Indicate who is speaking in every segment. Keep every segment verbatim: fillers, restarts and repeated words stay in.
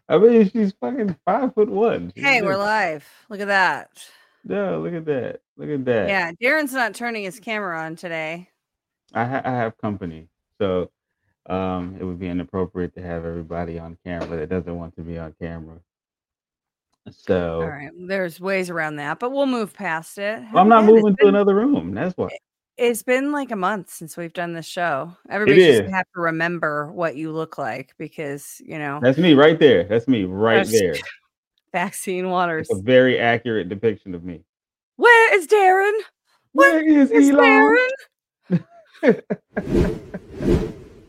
Speaker 1: I mean, she's fucking five foot one. She's
Speaker 2: Hey, we're
Speaker 1: big.
Speaker 2: live. Look at that.
Speaker 1: No, look at that. Look at that.
Speaker 2: Yeah, Darren's not turning his camera on today.
Speaker 1: I, ha- I have company, so um, it would be inappropriate to have everybody on camera that doesn't want to be on camera. So,
Speaker 2: All right, there's ways around that, but we'll move past it.
Speaker 1: well, I'm
Speaker 2: Have-
Speaker 1: not
Speaker 2: again, it's
Speaker 1: moving to
Speaker 2: been-
Speaker 1: another room. That's why.
Speaker 2: It's been like a month since we've done this show. Everybody's just
Speaker 1: is.
Speaker 2: gonna have to remember what you look like because, you know,
Speaker 1: That's me right there. That's me right
Speaker 2: That's-
Speaker 1: there.
Speaker 2: vaccine waters.
Speaker 1: It's a very accurate depiction of me.
Speaker 2: Where is Darren?
Speaker 1: Where is
Speaker 2: Is
Speaker 1: Elon?
Speaker 2: Darren?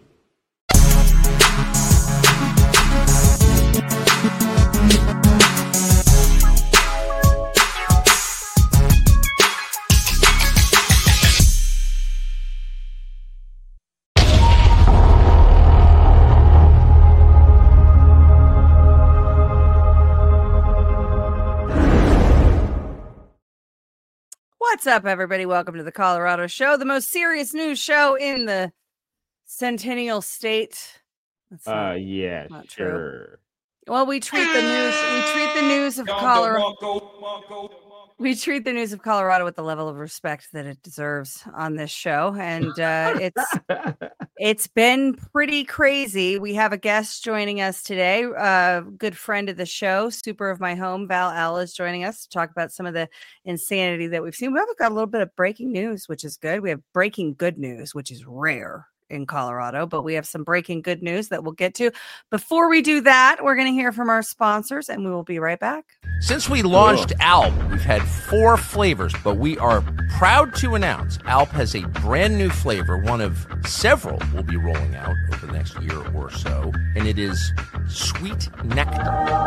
Speaker 2: What's up, everybody? Welcome to the Colorado Show, the most serious news show in the Centennial State. That's
Speaker 1: Uh,
Speaker 2: not,
Speaker 1: yeah,
Speaker 2: not
Speaker 1: sure.
Speaker 2: true. Well, we treat the news. We treat the news of Colorado. We treat the news of Colorado with the level of respect that it deserves on this show, and uh, it's it's been pretty crazy. We have a guest joining us today, a uh, good friend of the show, super of my home, Val Al is joining us to talk about some of the insanity that we've seen. We've got a little bit of breaking news, which is good. We have breaking good news, which is rare in Colorado, but we have some breaking good news that we'll get to. Before we do that, we're going to hear from our sponsors, and we will be right back.
Speaker 3: Since we launched Alp, we've had four flavors, but we are proud to announce Alp has a brand new flavor, one of several we'll be rolling out over the next year or so, and it is Sweet Nectar.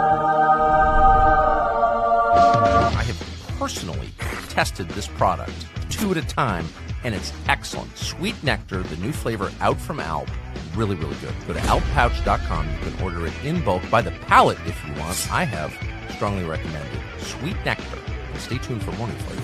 Speaker 3: I have personally tested this product two at a time, and it's excellent. Sweet Nectar, the new flavor out from Alp, really, really good. Go to alp pouch dot com. You can order it in bulk by the pallet if you want. I have strongly recommended Sweet Nectar. And stay tuned for morning flavors.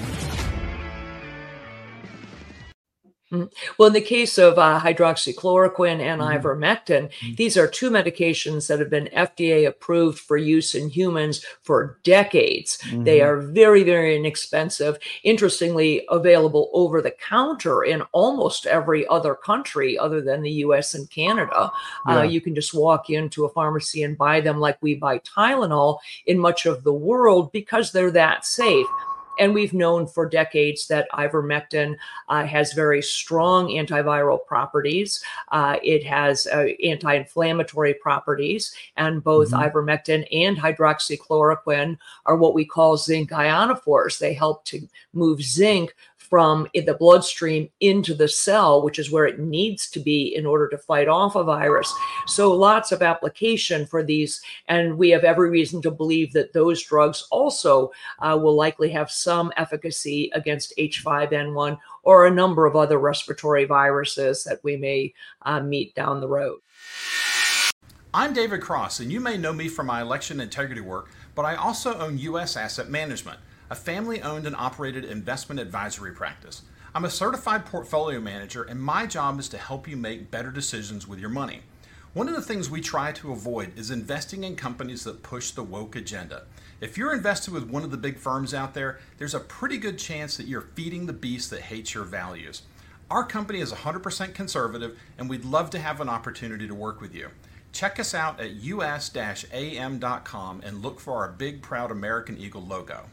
Speaker 4: Well, in the case of uh, hydroxychloroquine and
Speaker 1: Mhm.
Speaker 4: ivermectin, these are two medications that have been F D A approved for use in humans for decades. They
Speaker 1: Mhm.
Speaker 4: are very, very inexpensive, interestingly available over the counter in almost every other country other than the U S and Canada.
Speaker 1: Yeah.
Speaker 4: Uh, you can just walk into a pharmacy and buy them like we buy Tylenol in much of the world because they're that safe. And we've known for decades that ivermectin uh, has very strong antiviral properties. Uh, it has uh, anti-inflammatory properties, and both
Speaker 1: Mhm.
Speaker 4: ivermectin and hydroxychloroquine are what we call zinc ionophores. They help to move zinc from in the bloodstream into the cell, which is where it needs to be in order to fight off a virus. So lots of application for these, and we have every reason to believe that those drugs also uh, will likely have some efficacy against H five N one or a number of other respiratory viruses that we may uh, meet down the road.
Speaker 5: I'm David Cross, and you may know me from my election integrity work, but I also own U S Asset Management, a family-owned and operated investment advisory practice. I'm a certified portfolio manager, and my job is to help you make better decisions with your money. One of the things we try to avoid is investing in companies that push the woke agenda. If you're invested with one of the big firms out there, there's a pretty good chance that you're feeding the beast that hates your values. Our company is one hundred percent conservative, and we'd love to have an opportunity to work with you. Check us out at U S A M dot com and look for our big, proud American Eagle logo.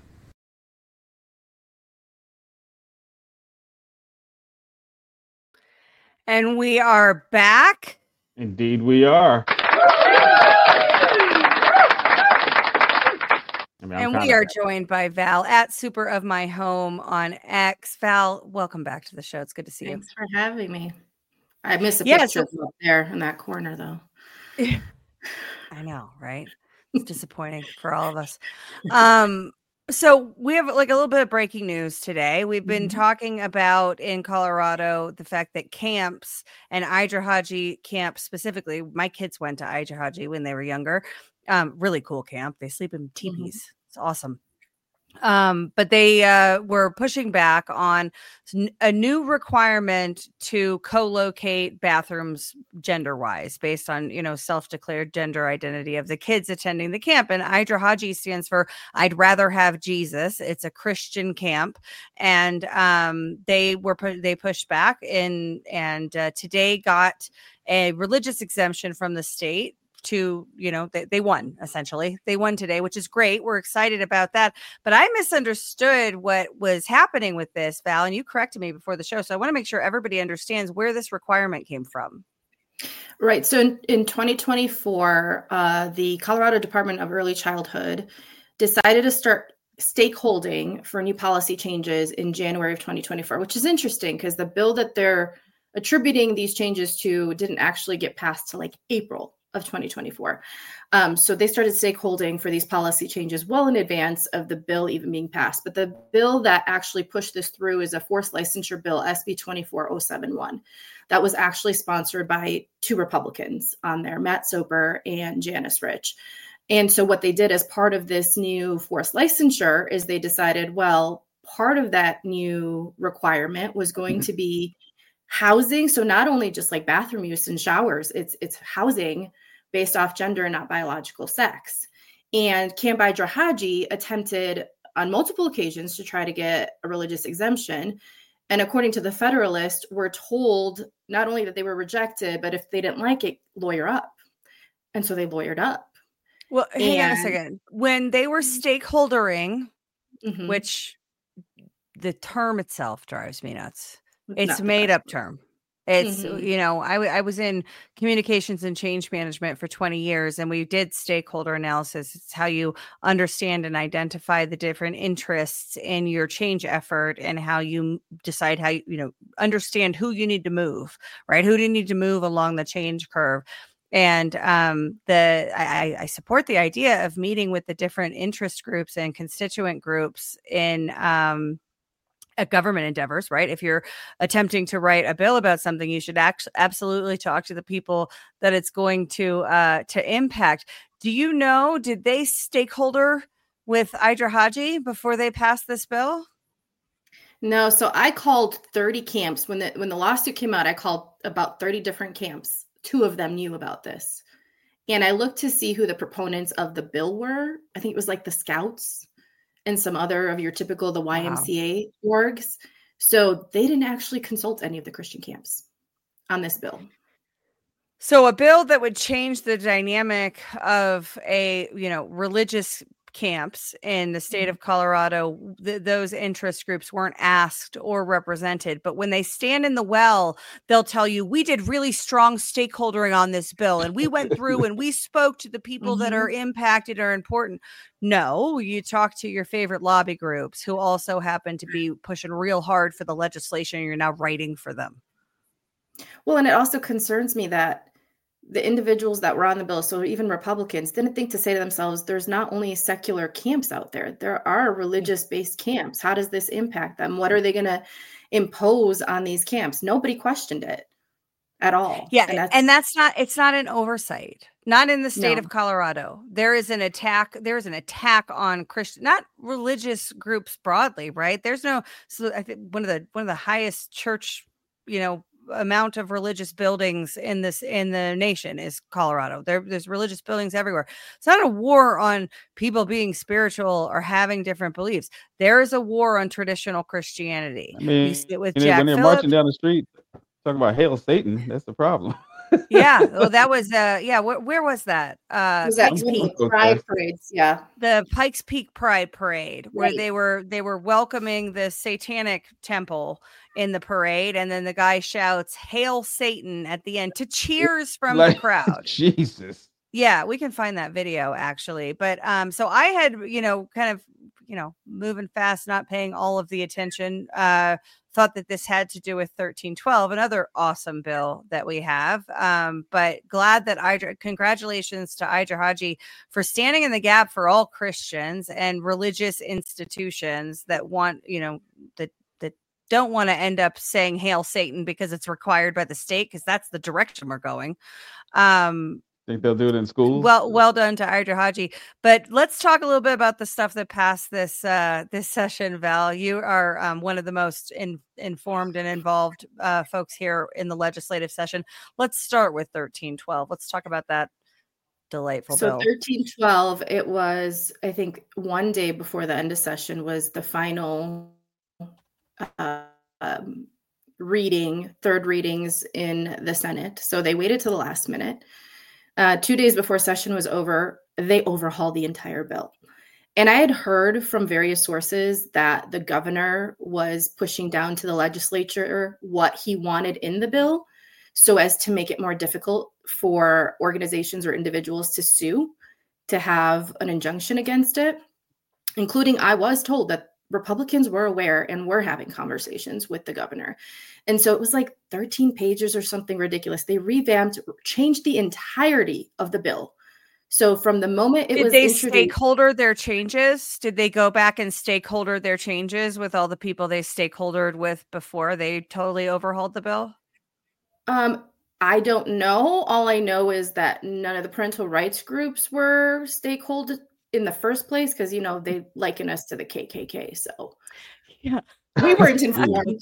Speaker 2: And we are back.
Speaker 1: Indeed, we are. I mean, I'm
Speaker 2: And
Speaker 1: kinda-
Speaker 2: we are joined by Val at Super of My Home on X. Val, welcome back to the show. It's good to see you.
Speaker 6: Thanks for having me. I miss a
Speaker 2: Yeah,
Speaker 6: picture
Speaker 2: so-
Speaker 6: up there in that corner, though.
Speaker 2: I know, right? It's disappointing for all of us. Um, so we have like a little bit of breaking news today. We've been
Speaker 6: Mhm.
Speaker 2: talking about in Colorado the fact that camps and Idrahaji camp specifically, my kids went to Idrahaji when they were younger. Um, really cool camp. They sleep in teepees. It's awesome. Um, but they uh, were pushing back on a new requirement to co-locate bathrooms gender-wise based on, you know, self-declared gender identity of the kids attending the camp. And Idrahaji stands for I'd rather have Jesus. It's a Christian camp. And um, they were pu- they pushed back in, and uh, today got a religious exemption from the state to, you know, they, they won, essentially. They won today, which is great. We're excited about that. But I misunderstood what was happening with this, Val, and you corrected me before the show. So I want to make sure everybody understands where this requirement came from.
Speaker 6: Right. So in, in twenty twenty-four, uh, the Colorado Department of Early Childhood decided to start stakeholding for new policy changes in January of twenty twenty-four, which is interesting because the bill that they're attributing these changes to didn't actually get passed to like April of twenty twenty-four. Um, so they started stakeholding for these policy changes well in advance of the bill even being passed. But the bill that actually pushed this through is a forced licensure bill, S B twenty-four oh seven one. That was actually sponsored by two Republicans on there, Matt Soper and Janice Rich. And so what they did as part of this new forced licensure is they decided, well, part of that new requirement was going mm-hmm. to be housing. So not only just like bathroom use and showers, it's it's housing based off gender and not biological sex. And Camp Idrahaji attempted on multiple occasions to try to get a religious exemption. And according to the Federalist, we're told not only that they were rejected, but if they didn't like it, lawyer up. And so they lawyered up.
Speaker 2: Well, hang and, on a second. When they were stakeholdering, mm-hmm. which the term itself drives me nuts. It's a made up term. It's, mm-hmm. you know, I, w- I was in communications and change management for twenty years, and we did stakeholder analysis. It's how you understand and identify the different interests in your change effort and how you decide how, you, you know, understand who you need to move, right? Who do you need to move along the change curve? And um, the I, I support the idea of meeting with the different interest groups and constituent groups in um, at government endeavors, right? If you're attempting to write a bill about something, you should act- absolutely talk to the people that it's going to uh, to impact. Do you know, did they stakeholder with Idrahaji before they passed this bill?
Speaker 6: No, so I called thirty camps. When the when the lawsuit came out, I called about thirty different camps. Two of them knew about this. And I looked to see who the proponents of the bill were. I think it was like the Scouts and some other of your typical, the Y M C A wow. orgs. So they didn't actually consult any of the Christian camps on this bill.
Speaker 2: So a bill that would change the dynamic of a, you know, religious camps in the state of Colorado, th- those interest groups weren't asked or represented. But when they stand in the well, they'll tell you, we did really strong stakeholdering on this bill. And we went through and we spoke to the people mm-hmm. that are impacted or important. No, you talk to your favorite lobby groups who also happen to be pushing real hard for the legislation. And you're now writing for them.
Speaker 6: Well, and it also concerns me that the individuals that were on the bill, so even Republicans, didn't think to say to themselves, there's not only secular camps out there, there are religious-based camps. How does this impact them? What are they going to impose on these camps? Nobody questioned it at all.
Speaker 2: Yeah, and that's, and that's not, it's not an oversight. Not in the state no. of Colorado. There is an attack, there is an attack on Christian, not religious groups broadly, right? There's no, so I think one of the, one of the highest church, you know, amount of religious buildings in this in the nation is Colorado. There, there's religious buildings everywhere. It's not a war on people being spiritual or having different beliefs. There is a war on traditional Christianity.
Speaker 1: I mean,
Speaker 2: you see it with
Speaker 1: when
Speaker 2: Jack
Speaker 1: they're
Speaker 2: Phillip.
Speaker 1: marching down the street talking about hail Satan, that's the problem.
Speaker 2: Yeah, well, that was uh, yeah. Wh- where was that? Uh,
Speaker 6: was that Pride parades? Yeah,
Speaker 2: the Pikes Peak Pride Parade, where
Speaker 6: right.
Speaker 2: they were they were welcoming the Satanic Temple in the parade, and then the guy shouts "Hail Satan" at the end to cheers from like, the crowd.
Speaker 1: Jesus.
Speaker 2: Yeah, we can find that video actually. But um, so I had, you know, kind of, you know, moving fast, not paying all of the attention. Uh, thought that this had to do with thirteen twelve, another awesome bill that we have. Um, but glad that Idra, congratulations to Idrahaji for standing in the gap for all Christians and religious institutions that want, you know, that that don't want to end up saying "Hail Satan" because it's required by the state, because that's the direction we're going. Um,
Speaker 1: Think they'll do it in schools?
Speaker 2: Well, well done to Aydra Haji. But let's talk a little bit about the stuff that passed this uh, this session, Val. You are um, one of the most in, informed and involved uh, folks here in the legislative session. Let's start with thirteen twelve. Let's talk about that delightful
Speaker 6: so
Speaker 2: bill.
Speaker 6: thirteen twelve, it was, I think, one day before the end of session was the final uh, um, reading, third readings in the Senate. So they waited till the last minute. Uh, two days before session was over, they overhauled the entire bill. And I had heard from various sources that the governor was pushing down to the legislature what he wanted in the bill so as to make it more difficult for organizations or individuals to sue, to have an injunction against it, including I was told that Republicans were aware and were having conversations with the governor. And so it was like thirteen pages or something ridiculous. They revamped, changed the entirety of the bill. So from the moment it
Speaker 2: Did
Speaker 6: was
Speaker 2: they
Speaker 6: introduced,
Speaker 2: stakeholder their changes? Did they go back and stakeholder their changes with all the people they stakeholdered with before they totally overhauled the bill?
Speaker 6: Um, I don't know. All I know is that none of the parental rights groups were stakeholder in the first place because, you know, they liken us to the K K K. So
Speaker 2: yeah,
Speaker 6: we weren't informed.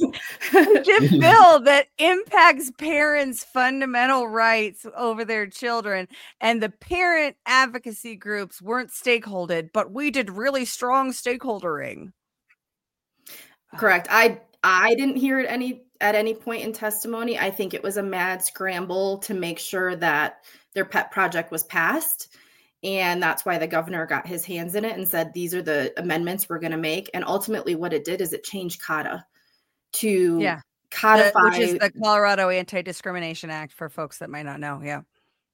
Speaker 2: The bill that impacts parents' fundamental rights over their children, and the parent advocacy groups weren't stakeholdered, but we did really strong stakeholdering.
Speaker 6: Correct. I I didn't hear it any at any point in testimony. I think it was a mad scramble to make sure that their pet project was passed. And that's why the governor got his hands in it and said, these are the amendments we're going to make. And ultimately what it did is it changed CODA to
Speaker 2: yeah.
Speaker 6: codify.
Speaker 2: The, which is the Colorado Anti-Discrimination Act for folks that might not know. Yeah.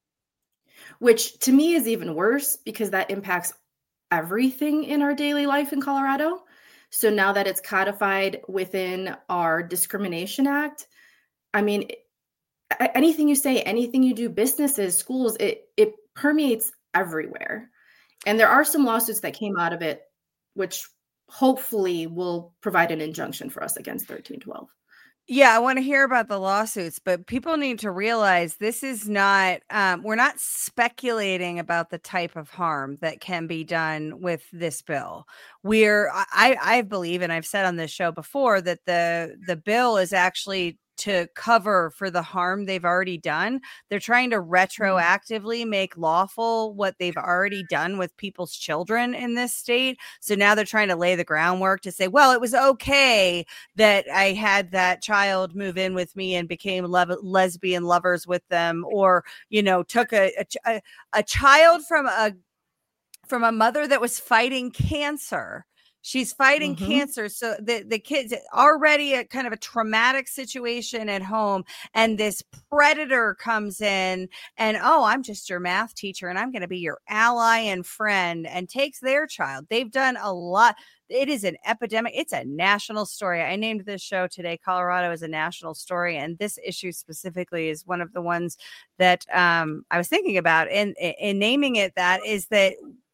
Speaker 6: Which to me is even worse because that impacts everything in our daily life in Colorado. So now that it's codified within our Discrimination Act, I mean, anything you say, anything you do, businesses, schools, it it permeates everywhere. And there are some lawsuits that came out of it, which hopefully will provide an injunction for us against thirteen twelve.
Speaker 2: Yeah, I want to hear about the lawsuits, but people need to realize this is not, um, we're not speculating about the type of harm that can be done with this bill. We're, I, I believe, and I've said on this show before, that the the bill is actually to cover for the harm they've already done. They're trying to retroactively make lawful what they've already done with people's children in this state. So now they're trying to lay the groundwork to say, well, it was okay that I had that child move in with me and became le- lesbian lovers with them, or, you know, took a, a, a child from a, from a mother that was fighting cancer. She's fighting
Speaker 6: Mm-hmm.
Speaker 2: cancer. So the, the kids already a kind of a traumatic situation at home. And this predator comes in and, oh, I'm just your math teacher and I'm going to be your ally and friend, and takes their child. They've done a lot. It is an epidemic. It's a national story. I named this show today, Colorado is a National Story. And this issue specifically is one of the ones that um, I was thinking about. And in naming it that is that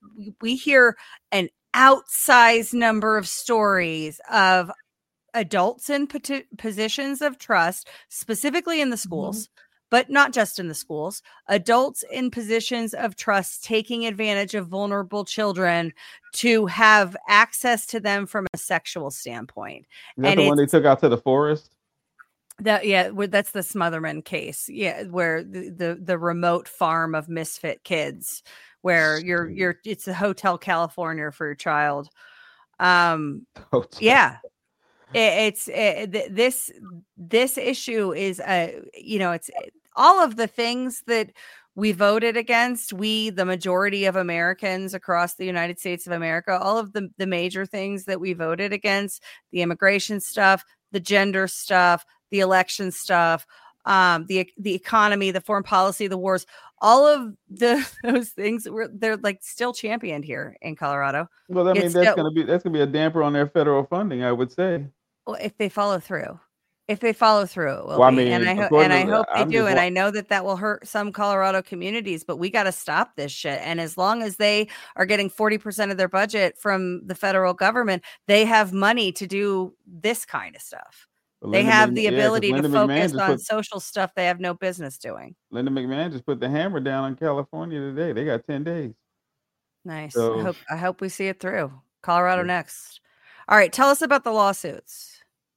Speaker 2: we hear an outsized number of stories of adults in poti- positions of trust, specifically in the schools, mm-hmm. but not just in the schools, adults in positions of trust taking advantage of vulnerable children to have access to them from a sexual standpoint.
Speaker 1: Is that
Speaker 2: and
Speaker 1: the one they took out to the forest?
Speaker 2: That yeah, that's the Smotherman case. Yeah, where the, the the remote farm of misfit kids, where you're you're it's a Hotel California for your child. Um, Hotel. yeah, it, it's it, this this issue is a you know it's all of the things that we voted against. We, the majority of Americans across the United States of America, all of the the major things that we voted against: the immigration stuff, the gender stuff, the election stuff, um, the the economy, the foreign policy, the wars, all of the those things were they're like still championed here in Colorado.
Speaker 1: Well, I mean,
Speaker 2: it's
Speaker 1: that's
Speaker 2: still,
Speaker 1: gonna be that's gonna be a damper on their federal funding, I would say.
Speaker 2: Well, if they follow through, if they follow through, it will
Speaker 1: well, I
Speaker 2: be.
Speaker 1: mean,
Speaker 2: and I hope and I hope they I'm do. And wa- I know that that will hurt some Colorado communities, but we got to stop this shit. And as long as they are getting forty percent of their budget from the federal government, they have money to do this kind of stuff.
Speaker 1: But
Speaker 2: They
Speaker 1: Linda
Speaker 2: have
Speaker 1: Mc-
Speaker 2: the
Speaker 1: yeah, 'cause
Speaker 2: ability to
Speaker 1: Linda McMahon
Speaker 2: focus
Speaker 1: just
Speaker 2: on
Speaker 1: put
Speaker 2: social stuff they have no business doing.
Speaker 1: Linda McMahon just put the hammer down on California today. They got ten days.
Speaker 2: Nice. I
Speaker 1: So
Speaker 2: hope I hope we see it through. Colorado
Speaker 1: yeah.
Speaker 2: next. All right, tell us about the lawsuits.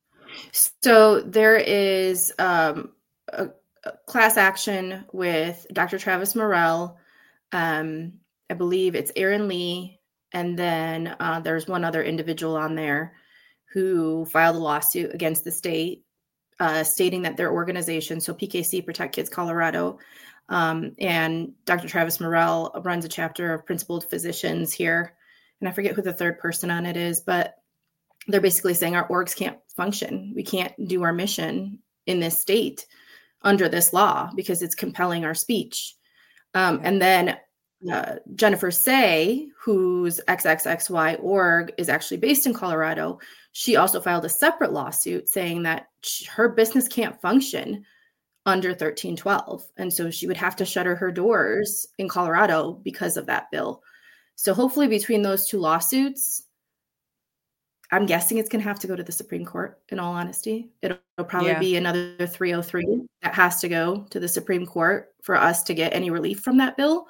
Speaker 6: So there is um, a, a class action with Doctor Travis Morrell. Um, I believe it's Aaron Lee, and then uh, there's one other individual on there who filed a lawsuit against the state, uh, stating that their organization, so P K C, Protect Kids Colorado, um, and Doctor Travis Morrell runs a chapter of principled physicians here, and I forget who the third person on it is, but they're basically saying our orgs can't function. We can't do our mission in this state under this law because it's compelling our speech. Um, and then uh, Jennifer Say, whose X X X Y org is actually based in Colorado, she also filed a separate lawsuit saying that sh- her business can't function under thirteen twelve. And so she would have to shutter her doors in Colorado because of that bill. So hopefully between those two lawsuits, I'm guessing it's going to have to go to the Supreme Court, in all honesty. It'll, it'll probably
Speaker 2: Yeah.
Speaker 6: be another three oh three that has to go to the Supreme Court for us to get any relief from that bill.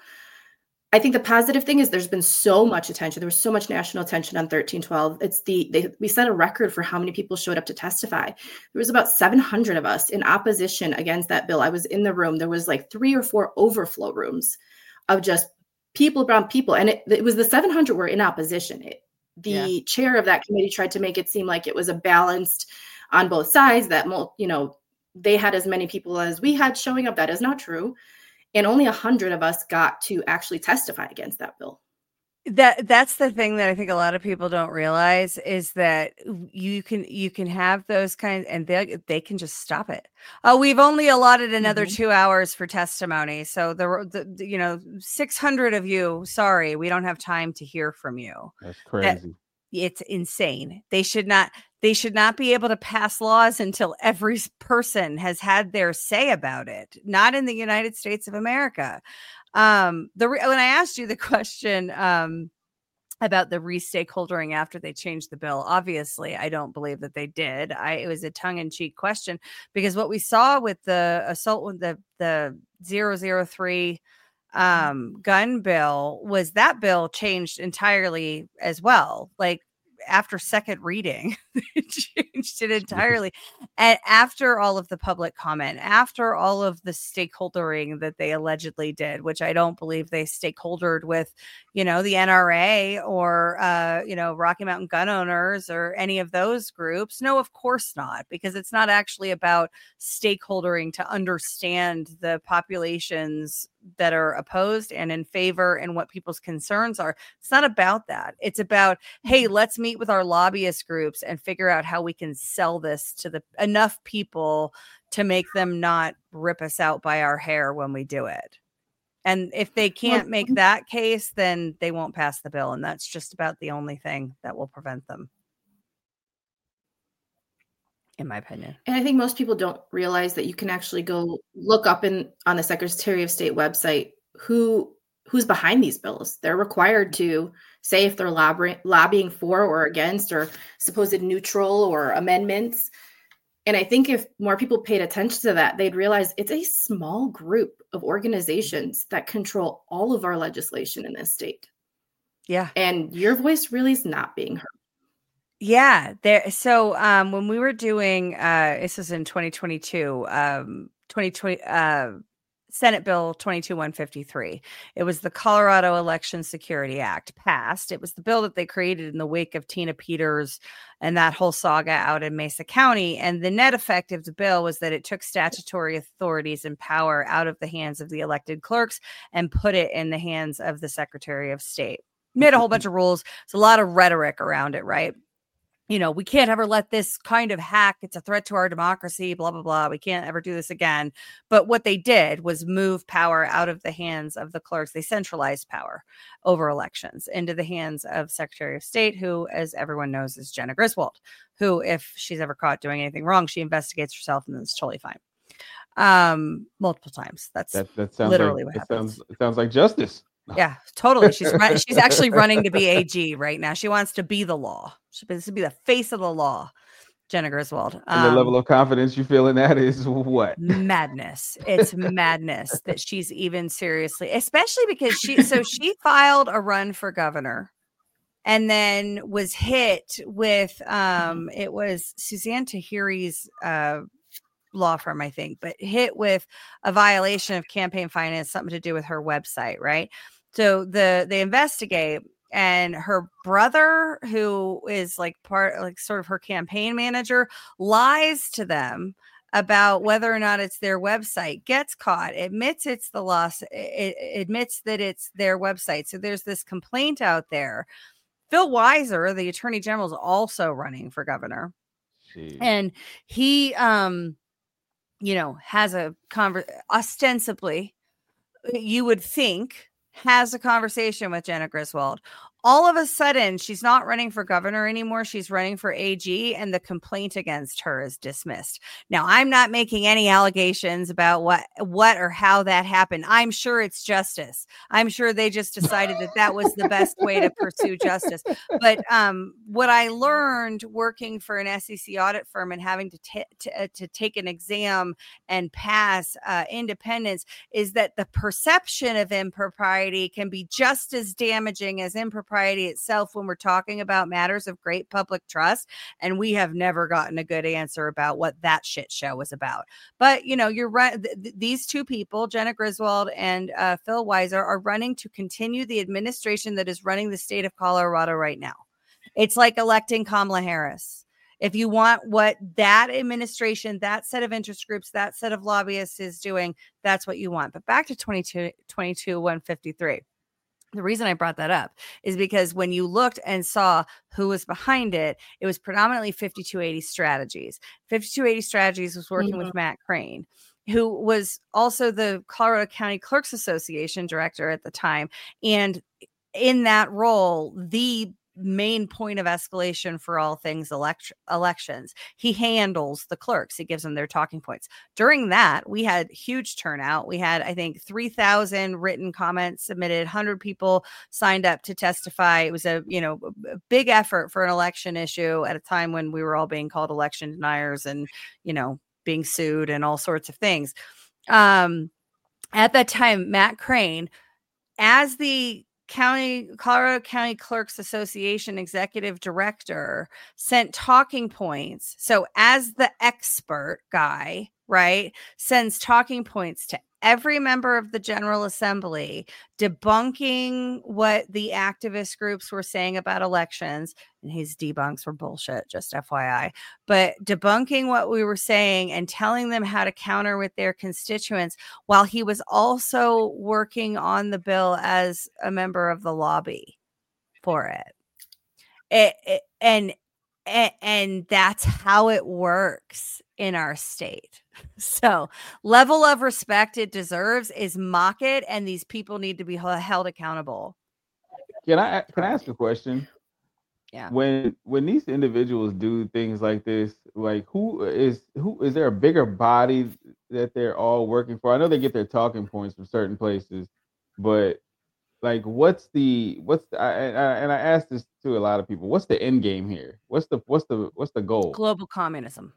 Speaker 6: I think the positive thing is there's been so much attention. There was so much national attention on thirteen twelve. It's the they, we set a record for how many people showed up to testify. There was about seven hundred of us in opposition against that bill. I was in the room. There was like three or four overflow rooms of just people around people. And it, it was the seven hundred were in opposition. It, the
Speaker 2: Yeah.
Speaker 6: chair of that committee tried to make it seem like it was a balanced on both sides, that, you know, they had as many people as we had showing up. That is not true. And only a hundred of us got to actually testify against that bill.
Speaker 2: That that's the thing that I think a lot of people don't realize is that you can you can have those kinds and they they can just stop it. Oh, we've only allotted another
Speaker 6: Mhm.
Speaker 2: two hours for testimony. So the, the the, you know, six hundred of you, sorry, we don't have time to hear from you.
Speaker 1: That's
Speaker 2: That
Speaker 1: crazy.
Speaker 2: it's insane. They should not they should not be able to pass laws until every s- person has had their say about it. Not in the United States of America. Um, the re- when I asked you the question um, about the re-stakeholdering after they changed the bill, obviously I don't believe that they did. I it was a tongue-in-cheek question because what we saw with the assault with the the zero zero three um, gun bill was that bill changed entirely as well. Like after second reading, it changed it entirely. And after all of the public comment, after all of the stakeholdering that they allegedly did, which I don't believe they stakeholdered with, you know, the N R A or, uh, you know, Rocky Mountain gun owners or any of those groups. No, of course not, because it's not actually about stakeholdering to understand the populations that are opposed and in favor and what people's concerns are. It's not about that. It's about, hey, let's meet with our lobbyist groups and figure out how we can sell this to the enough people to make them not rip us out by our hair when we do it. And if they can't make that case, then they won't pass the bill. And that's just about the only thing that will prevent them, in my opinion.
Speaker 6: And I think most people don't realize that you can actually go look up in on the Secretary of State website who who's behind these bills. They're required to say if they're lobby, lobbying for or against or supposed neutral or amendments. And I think if more people paid attention to that, they'd realize it's a small group of organizations that control all of our legislation in this state.
Speaker 2: Yeah.
Speaker 6: And your voice really is not being heard.
Speaker 2: Yeah, there. So um, when we were doing, uh, this was in twenty twenty-two, um, twenty twenty, uh, Senate Bill twenty-two one fifty-three. It was the Colorado Election Security Act passed. It was the bill that they created in the wake of Tina Peters and that whole saga out in Mesa County. And the net effect of the bill was that it took statutory authorities and power out of the hands of the elected clerks and put it in the hands of the Secretary of State. Made a whole bunch of rules. There's a lot of rhetoric around it, right? You know, we can't ever let this kind of hack. It's a threat to our democracy, blah, blah, blah. We can't ever do this again. But what they did was move power out of the hands of the clerks. They centralized power over elections into the hands of Secretary of State, who, as everyone knows, is Jenna Griswold, who, if she's ever caught doing anything wrong, she investigates herself and then it's totally fine. Um, multiple times. That's
Speaker 1: That that sounds
Speaker 2: literally
Speaker 1: like
Speaker 2: what
Speaker 1: it
Speaker 2: happens.
Speaker 1: sounds it sounds like justice.
Speaker 2: Yeah, totally. She's run, she's actually running to be A G right now. She wants to be the law. She wants to be the face of the law. Jenna Griswold.
Speaker 1: And the
Speaker 2: Um,
Speaker 1: level of confidence you feel in that is what?
Speaker 2: madness. It's madness that she's even seriously, especially because she, so she filed a run for governor and then was hit with, um, it was Suzanne Tahiri's uh, law firm, I think, but hit with a violation of campaign finance, something to do with her website, right? So the they investigate, and her brother, who is like part, like sort of her campaign manager, lies to them about whether or not it's their website, gets caught, admits it's the loss, it, it admits that it's their website. So there's this complaint out there. Phil Weiser, the attorney general, is also running for governor.
Speaker 1: Jeez.
Speaker 2: And he, um, you know, has a conver- ostensibly, you would think, has a conversation with Jenna Griswold. All of a sudden, she's not running for governor anymore. She's running for A G, and the complaint against her is dismissed. Now, I'm not making any allegations about what, what or how that happened. I'm sure it's justice. I'm sure they just decided that that was the best way to pursue justice. But um, what I learned working for an S E C audit firm and having to t- t- uh, to take an exam and pass uh, independence is that the perception of impropriety can be just as damaging as impropriety itself when we're talking about matters of great public trust. And we have never gotten a good answer about what that shit show was about. But, you know, you're right. Th- th- these two people, Jenna Griswold and uh, Phil Weiser, are running to continue the administration that is running the state of Colorado right now. It's like electing Kamala Harris. If you want what that administration, that set of interest groups, that set of lobbyists is doing, that's what you want. But back to twenty-two, twenty-two one fifty-three. The reason I brought that up is because when you looked and saw who was behind it, it was predominantly fifty-two eighty Strategies. fifty-two eighty Strategies was working mm-hmm. with Matt Crane, who was also the Colorado County Clerks Association director at the time. And in that role, the main point of escalation for all things elect- elections. He handles the clerks. He gives them their talking points. During that, we had huge turnout. We had, I think, three thousand written comments submitted, one hundred people signed up to testify. It was a, you know, a big effort for an election issue at a time when we were all being called election deniers and, you know, being sued and all sorts of things. Um, at that time, Matt Crane, as the County Colorado County Clerks Association executive director, sent talking points. So as the expert guy, right, sends talking points to every member of the General Assembly, debunking what the activist groups were saying about elections. And his debunks were bullshit, just F Y I. But debunking what we were saying and telling them how to counter with their constituents, while he was also working on the bill as a member of the lobby for it. it, it and, and and that's how it works in our state. So level of respect it deserves is mock it, and these people need to be held accountable.
Speaker 1: Can I can I ask a question?
Speaker 2: Yeah.
Speaker 1: When when these individuals do things like this, like who is who is there a bigger body that they're all working for? I know they get their talking points from certain places, but like what's the what's the, I, I, and I asked this to a lot of people. What's the end game here? What's the what's the what's the goal?
Speaker 2: Global communism.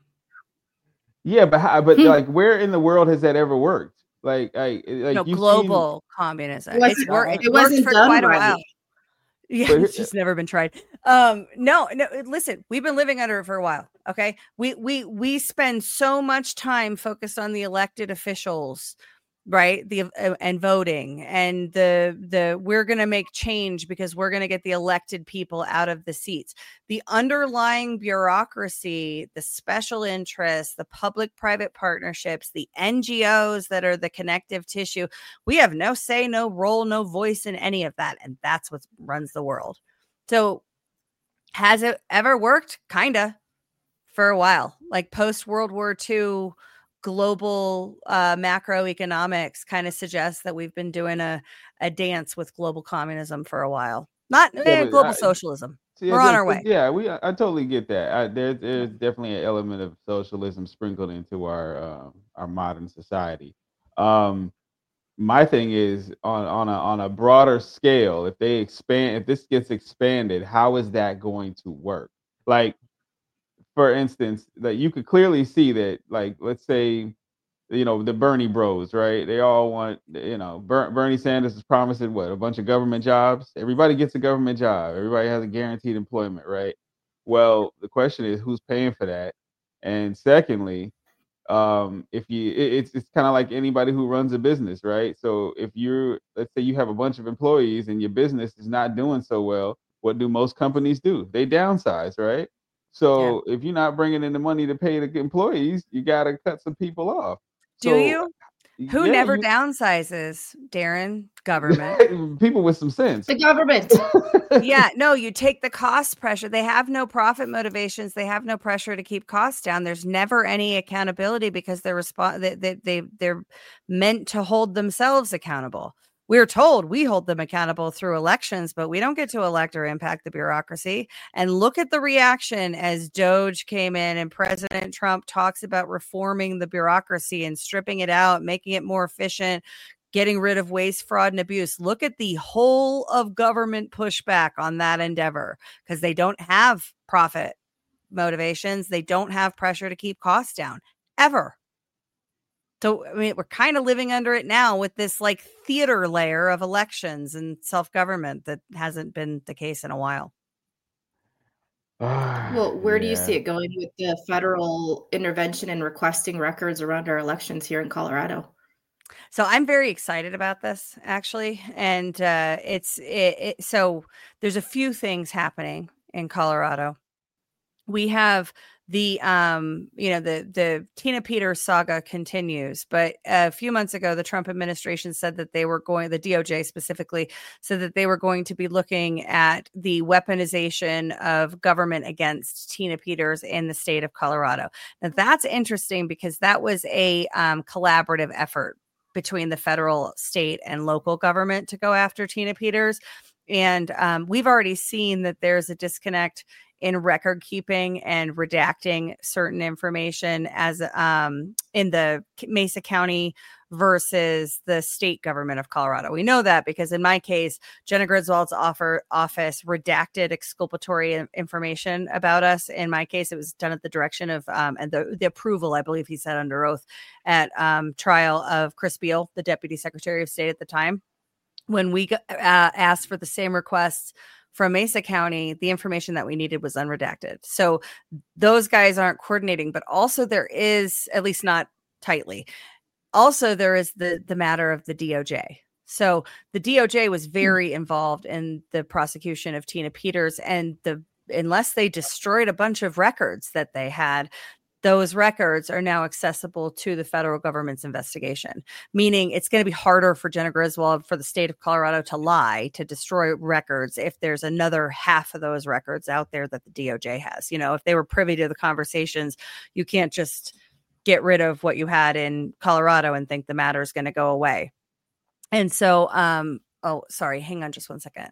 Speaker 1: Yeah, but how, but like where in the world has that ever worked? Like, I like
Speaker 2: no,
Speaker 1: you've
Speaker 2: global
Speaker 1: seen...
Speaker 2: communism.
Speaker 6: It
Speaker 2: it's worked. It,
Speaker 6: it
Speaker 2: worked
Speaker 6: wasn't
Speaker 2: for
Speaker 6: done
Speaker 2: quite a
Speaker 6: right.
Speaker 2: while. Yeah,
Speaker 1: But-
Speaker 2: it's just never been tried. Um, no, no. Listen, we've been living under it for a while. Okay, we we we spend so much time focused on the elected officials, right? The uh, and voting and the the we're going to make change because we're going to get the elected people out of the seats. The underlying bureaucracy, the special interests, the public-private partnerships, the N G Os that are the connective tissue, we have no say, no role, no voice in any of that, and that's what runs the world. So, has it ever worked? Kinda, for a while, like post World War Two. Global uh, macroeconomics kind of suggests that we've been doing a, a dance with global communism for a while. Not
Speaker 1: Yeah,
Speaker 2: eh,
Speaker 1: but
Speaker 2: global
Speaker 1: I-
Speaker 2: socialism.
Speaker 1: See,
Speaker 2: We're
Speaker 1: it's-
Speaker 2: on our
Speaker 1: it's-
Speaker 2: way.
Speaker 1: Yeah, we. I totally get that. I, there, there's definitely an element of socialism sprinkled into our uh, our modern society. Um, my thing is on on a on a broader scale. If they expand, if this gets expanded, how is that going to work? Like, for instance, that you could clearly see that, like, let's say, you know, the Bernie bros, right? They all want, you know, Ber- Bernie Sanders is promising what? A bunch of government jobs. Everybody gets a government job. Everybody has a guaranteed employment, right? Well, the question is, who's paying for that? And secondly, um, if you, it, it's it's kind of like anybody who runs a business, right? So if you're, let's say you have a bunch of employees and your business is not doing so well, what do most companies do? They downsize, right? So if you're not bringing in the money to pay the employees, you got to cut some people off.
Speaker 2: Do
Speaker 1: So,
Speaker 2: you? Who
Speaker 1: yeah,
Speaker 2: never
Speaker 1: you-
Speaker 2: downsizes, Darren? Government.
Speaker 1: people with some sense.
Speaker 6: The government.
Speaker 2: Yeah, no, you take the cost pressure. They have no profit motivations. They have no pressure to keep costs down. There's never any accountability because they're resp- they, they, they, they're meant to hold themselves accountable. We're told we hold them accountable through elections, but we don't get to elect or impact the bureaucracy. And look at the reaction as Doge came in and President Trump talks about reforming the bureaucracy and stripping it out, making it more efficient, getting rid of waste, fraud, and abuse. Look at the whole of government pushback on that endeavor because they don't have profit motivations. They don't have pressure to keep costs down ever. So, I mean, we're kind of living under it now with this like theater layer of elections and self-government that hasn't been the case in a while.
Speaker 6: Well, where do you
Speaker 1: Yeah.
Speaker 6: see it going with the federal intervention and requesting records around our elections here in Colorado?
Speaker 2: So I'm very excited about this, actually. And uh, it's it, it, so there's a few things happening in Colorado. We have the, um, you know, the the Tina Peters saga continues. But a few months ago, the Trump administration said that they were going, the D O J specifically, said that they were going to be looking at the weaponization of government against Tina Peters in the state of Colorado. Now, that's interesting because that was a um, collaborative effort between the federal, state, and local government to go after Tina Peters. And um, we've already seen that there's a disconnect in record keeping and redacting certain information as um, in the Mesa County versus the state government of Colorado. We know that because in my case, Jenna Griswold's offer, office redacted exculpatory information about us. In my case, it was done at the direction of um, and the, the approval, I believe he said under oath, at um, trial of Chris Beall, the Deputy Secretary of State at the time. When we uh, asked for the same requests from Mesa County, the information that we needed was unredacted. So those guys aren't coordinating, but also there is, at least not tightly, also there is the, the matter of the D O J. So the D O J was very involved in the prosecution of Tina Peters, and the unless they destroyed a bunch of records that they had, those records are now accessible to the federal government's investigation, meaning it's going to be harder for Jenna Griswold, for the state of Colorado to lie, to destroy records if there's another half of those records out there that the D O J has. You know, if they were privy to the conversations, you can't just get rid of what you had in Colorado and think the matter is going to go away. And so, um, oh, sorry, hang on just one second.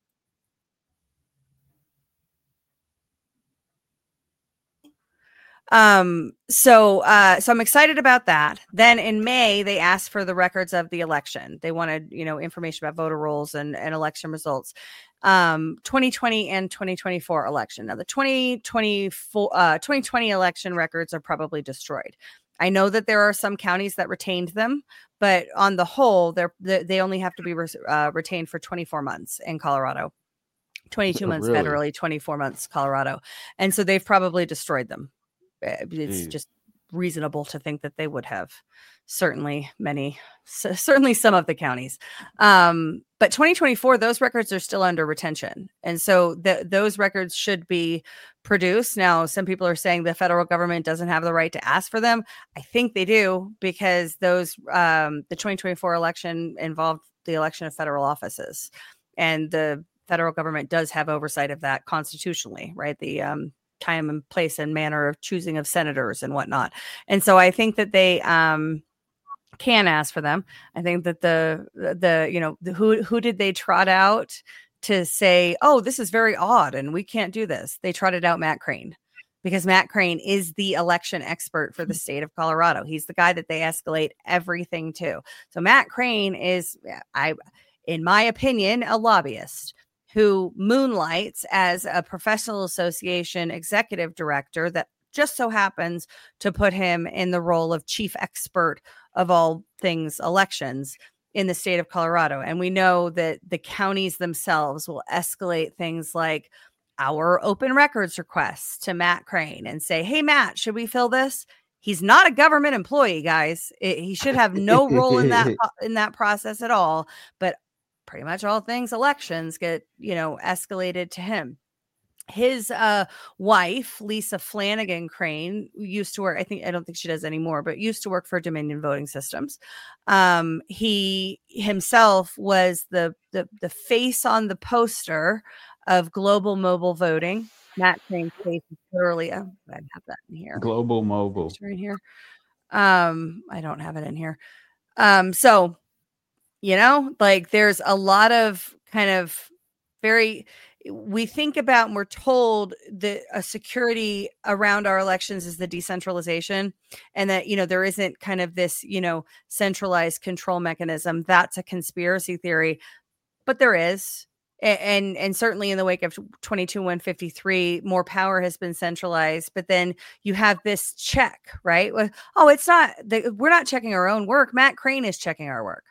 Speaker 2: Um, so, uh, so I'm excited about that. Then in May, they asked for the records of the election. They wanted, you know, information about voter rolls and, and election results. Um, twenty twenty and twenty twenty-four election. Now the twenty twenty-four, uh, twenty twenty election records are probably destroyed. I know that there are some counties that retained them, but on the whole, they're, they only have to be re- uh, retained for twenty-four months in Colorado, twenty-two
Speaker 1: Oh,
Speaker 2: months
Speaker 1: really?
Speaker 2: federally, twenty-four months Colorado. And so they've probably destroyed them. It's
Speaker 1: Jeez.
Speaker 2: just reasonable to think that they would have. Certainly many, c- certainly some of the counties. Um, but twenty twenty-four, those records are still under retention. And so th- those records should be produced. Now, some people are saying the federal government doesn't have the right to ask for them. I think they do, because those um, the twenty twenty-four election involved the election of federal offices. And the federal government does have oversight of that constitutionally, right? The um, time and place and manner of choosing of senators and whatnot. And so I think that they um, can ask for them. I think that the, the, you know, the, who, who did they trot out to say, oh, this is very odd and we can't do this? They trotted out Matt Crane, because Matt Crane is the election expert for the state of Colorado. He's the guy that they escalate everything to. So Matt Crane is, I, in my opinion, a lobbyist who moonlights as a professional association executive director that just so happens to put him in the role of chief expert of all things elections in the state of Colorado. And we know that the counties themselves will escalate things like our open records requests to Matt Crane and say, hey, Matt, should we fill this? He's not a government employee, guys. It, he should have no role in that in that process at all. But pretty much all things elections get, you know, escalated to him. His uh, wife, Lisa Flanagan Crane, used to work, I think, I don't think she does anymore, but used to work for Dominion Voting Systems. Um, he himself was the, the, the face on the poster of Global Mobile Voting. Matt Crane's face is thoroughly, oh, I have that in here.
Speaker 1: Global Mobile.
Speaker 2: It's right here. Um, I don't have it in here. Um, so, you know, like there's a lot of kind of very, we think about and we're told that a security around our elections is the decentralization, and that, you know, there isn't kind of this, you know, centralized control mechanism. That's a conspiracy theory, but there is. And and certainly in the wake of twenty-two one fifty-three, more power has been centralized. But then you have this check, right? Oh, it's not, we're not checking our own work. Matt Crane is checking our work.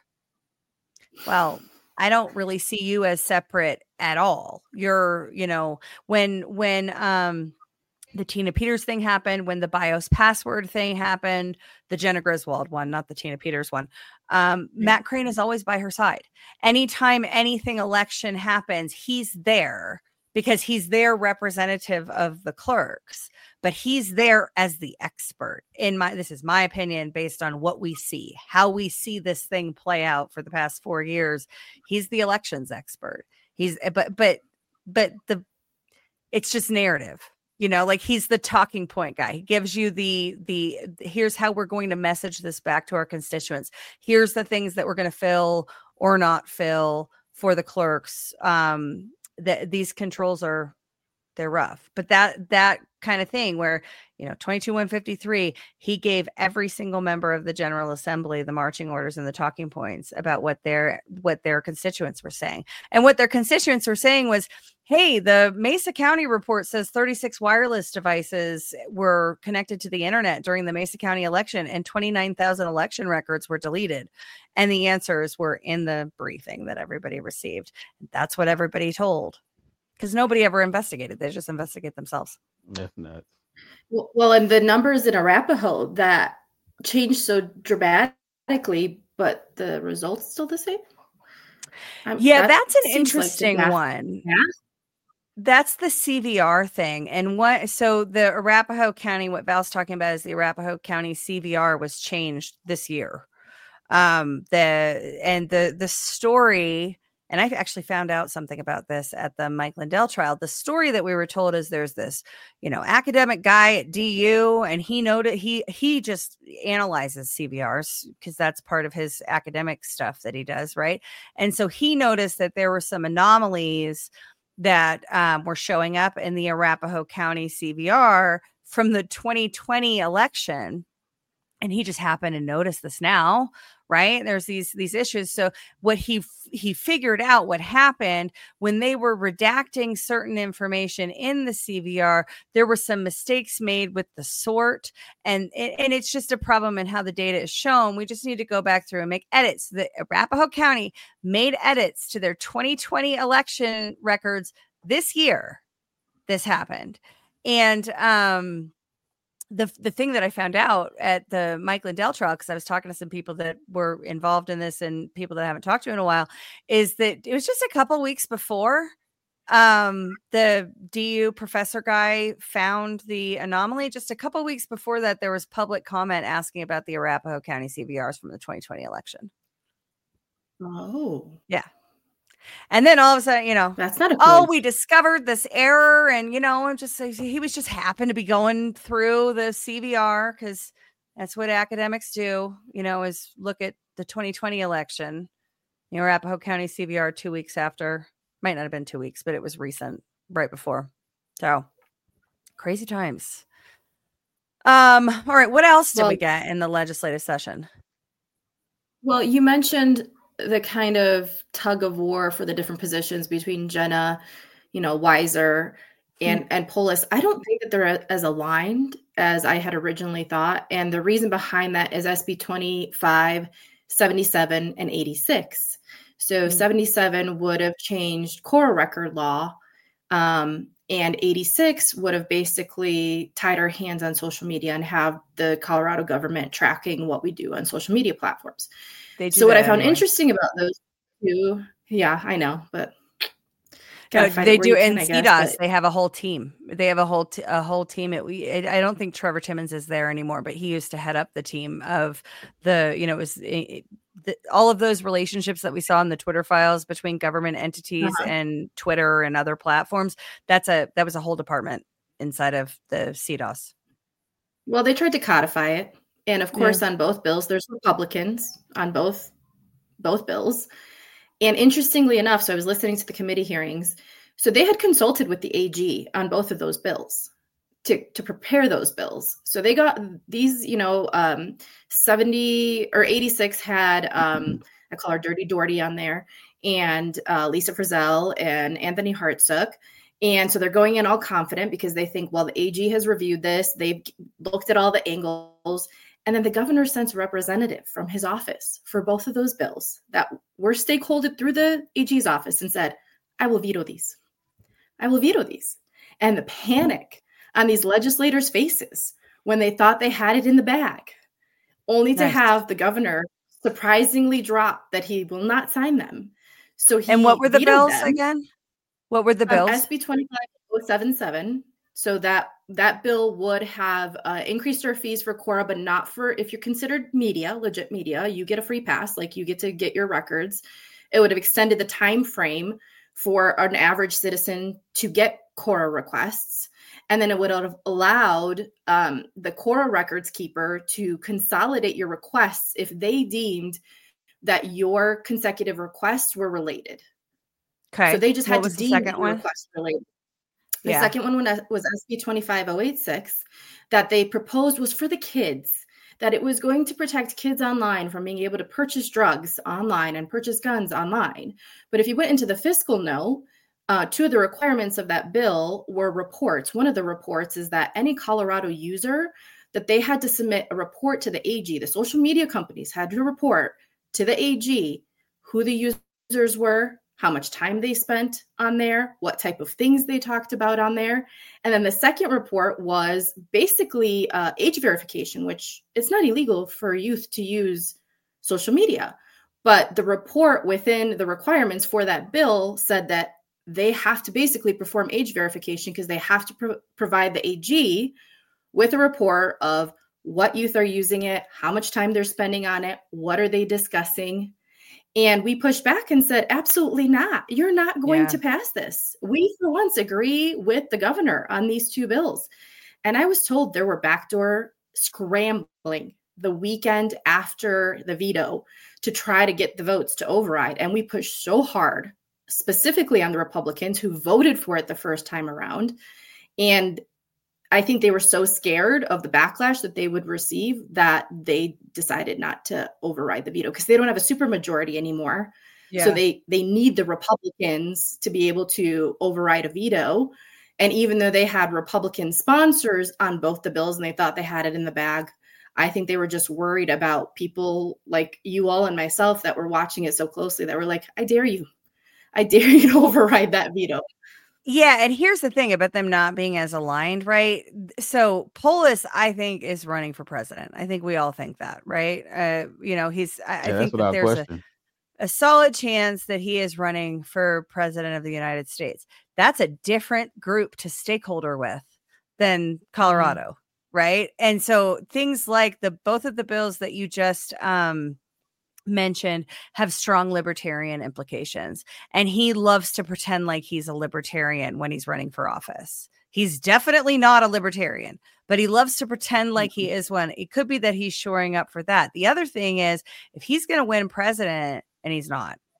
Speaker 2: Well, I don't really see you as separate at all. You're, you know, when when um the Tina Peters thing happened, when the BIOS password thing happened, the Jenna Griswold one, not the Tina Peters one. Um, Matt Crane is always by her side. Anytime anything election happens, he's there because he's their representative of the clerks, but he's there as the expert. In my, this is my opinion based on what we see, how we see this thing play out for the past four years. He's the elections expert. He's, but, but, but the, it's just narrative. You know, like he's the talking point guy. He gives you the, the, here's how we're going to message this back to our constituents. Here's the things that we're going to fill or not fill for the clerks. Um, that these controls are, they're rough, but that, that kind of thing where, you know, twenty-two one fifty-three, he gave every single member of the General Assembly the marching orders and the talking points about what their, what their constituents were saying. And what their constituents were saying was, hey, the Mesa County report says thirty-six wireless devices were connected to the internet during the Mesa County election and twenty-nine thousand election records were deleted. And the answers were in the briefing that everybody received. That's what everybody told, because nobody ever investigated. They just investigate themselves.
Speaker 1: That's nuts.
Speaker 6: Well, and the numbers in Arapahoe that changed so dramatically, but the results still the same.
Speaker 2: Um, yeah, that that's an interesting
Speaker 6: like
Speaker 2: one.
Speaker 6: Yeah.
Speaker 2: That's the C V R thing. And what, so the Arapahoe County, what Val's talking about is the Arapahoe County C V R was changed this year. Um, the, and the, the story, and I actually found out something about this at the Mike Lindell trial. The story that we were told is there's this, you know, academic guy at D U, and he noted, he, he just analyzes C V Rs because that's part of his academic stuff that he does. Right. And so he noticed that there were some anomalies that um, were showing up in the Arapahoe County C V R from the twenty twenty election. And he just happened to notice this now, right? There's these, these issues. So what he, he figured out what happened when they were redacting certain information in the C V R, there were some mistakes made with the sort, and, and it's just a problem in how the data is shown. We just need to go back through and make edits. The Arapahoe County made edits to their twenty twenty election records this year. This happened. And, um, The the thing that I found out at the Mike Lindell trial, because I was talking to some people that were involved in this and people that I haven't talked to in a while, is that it was just a couple weeks before um, the D U professor guy found the anomaly. Just a couple weeks before that, there was public comment asking about the Arapahoe County C V Rs from the twenty twenty election.
Speaker 6: Oh,
Speaker 2: yeah. And then all of a sudden, you know,
Speaker 6: that's not a
Speaker 2: oh, we discovered this error. And, you know, I'm just he was just happened to be going through the C V R because that's what academics do, you know, is look at the twenty twenty election. You know, Arapahoe County C V R two weeks after, might not have been two weeks, but it was recent, right before. So crazy times. Um, all right. What else did
Speaker 6: well,
Speaker 2: we get in the legislative session?
Speaker 6: Well, you mentioned the kind of tug of war for the different positions between Jenna, you know, Weiser and, mm-hmm. and Polis, I don't think that they're as aligned as I had originally thought. And the reason behind that is S B twenty-five, seventy-seven, and eighty-six. So mm-hmm. seventy-seven would have changed Cora record law. Um, and eighty-six would have basically tied our hands on social media and have the Colorado government tracking what we do on social media platforms.
Speaker 2: They do
Speaker 6: so what I found
Speaker 2: anyway.
Speaker 6: interesting about those two, yeah, I know, but
Speaker 2: no, they do. And
Speaker 6: can,
Speaker 2: C D O S, but... they have a whole team. They have a whole t- a whole team. It, we, it, I don't think Trevor Timmons is there anymore, but he used to head up the team of the, you know, it was it, the, all of those relationships that we saw in the Twitter files between government entities uh-huh. and Twitter and other platforms. That's a that was a whole department inside of the C D O S.
Speaker 6: Well, they tried to codify it. And of course, yeah. on both bills, there's Republicans on both both bills. And interestingly enough, so I was listening to the committee hearings. So they had consulted with the A G on both of those bills to, to prepare those bills. So they got these, you know, um, seventy or eighty-six had, um, I call her Dirty Doherty on there, and uh, Lisa Frizzell and Anthony Hartsook. And so they're going in all confident because they think, well, the A G has reviewed this. They've looked at all the angles. And then the governor sends a representative from his office for both of those bills that were stakeholdered through the A G's office and said, I will veto these. I will veto these. And the panic on these legislators' faces when they thought they had it in the bag, only to nice. have the governor surprisingly drop that he will not sign them. So he
Speaker 2: And what were the bills
Speaker 6: them.
Speaker 2: again? What were the bills?
Speaker 6: Um, S B twenty-five oh seven seven. So that that bill would have uh, increased our fees for Cora, but not for if you're considered media, legit media, you get a free pass, like you get to get your records. It would have extended the time frame for an average citizen to get Cora requests. And then it would have allowed um, the Cora records keeper to consolidate your requests if they deemed that your consecutive requests were related.
Speaker 2: Okay.
Speaker 6: So they just had
Speaker 2: what
Speaker 6: to
Speaker 2: was
Speaker 6: deem
Speaker 2: the second
Speaker 6: the
Speaker 2: one?
Speaker 6: request related. The
Speaker 2: yeah.
Speaker 6: second one was S B twenty-five oh eighty-six that they proposed was for the kids, that it was going to protect kids online from being able to purchase drugs online and purchase guns online. But if you went into the fiscal note, uh, two of the requirements of that bill were reports. One of the reports is that any Colorado user, that they had to submit a report to the A G. The social media companies had to report to the A G who the users were, how much time they spent on there, what type of things they talked about on there. And then the second report was basically uh, age verification, which it's not illegal for youth to use social media. But the report within the requirements for that bill said that they have to basically perform age verification because they have to pro- provide the A G with a report of what youth are using it, how much time they're spending on it, what are they discussing. And we pushed back and said, absolutely not. You're not going
Speaker 2: yeah.
Speaker 6: to pass this. We, for once, agree with the governor on these two bills. And I was told there were backdoor scrambling the weekend after the veto to try to get the votes to override. And we pushed so hard, specifically on the Republicans who voted for it the first time around. And I think they were so scared of the backlash that they would receive that they decided not to override the veto because they don't have a supermajority anymore. Yeah. So they they need the Republicans to be able to override a veto. And even though they had Republican sponsors on both the bills and they thought they had it in the bag, I think they were just worried about people like you all and myself that were watching it so closely that were like, I dare you. I dare you to override that veto.
Speaker 2: Yeah, and here's the thing about them not being as aligned, right? So Polis, I think, is running for president. I think we all think that, right? Uh, you know, he's. I, yeah, I think that there's a, a solid chance that he is running for president of the United States. That's a different group to stakeholder with than Colorado, mm-hmm. right? And so things like the both of the bills that you just um, mentioned have strong libertarian implications. And he loves to pretend like he's a libertarian when he's running for office. He's definitely not a libertarian, but he loves to pretend like he is one. It could be that he's shoring up for that. The other thing is, if he's going to win president, and he's not,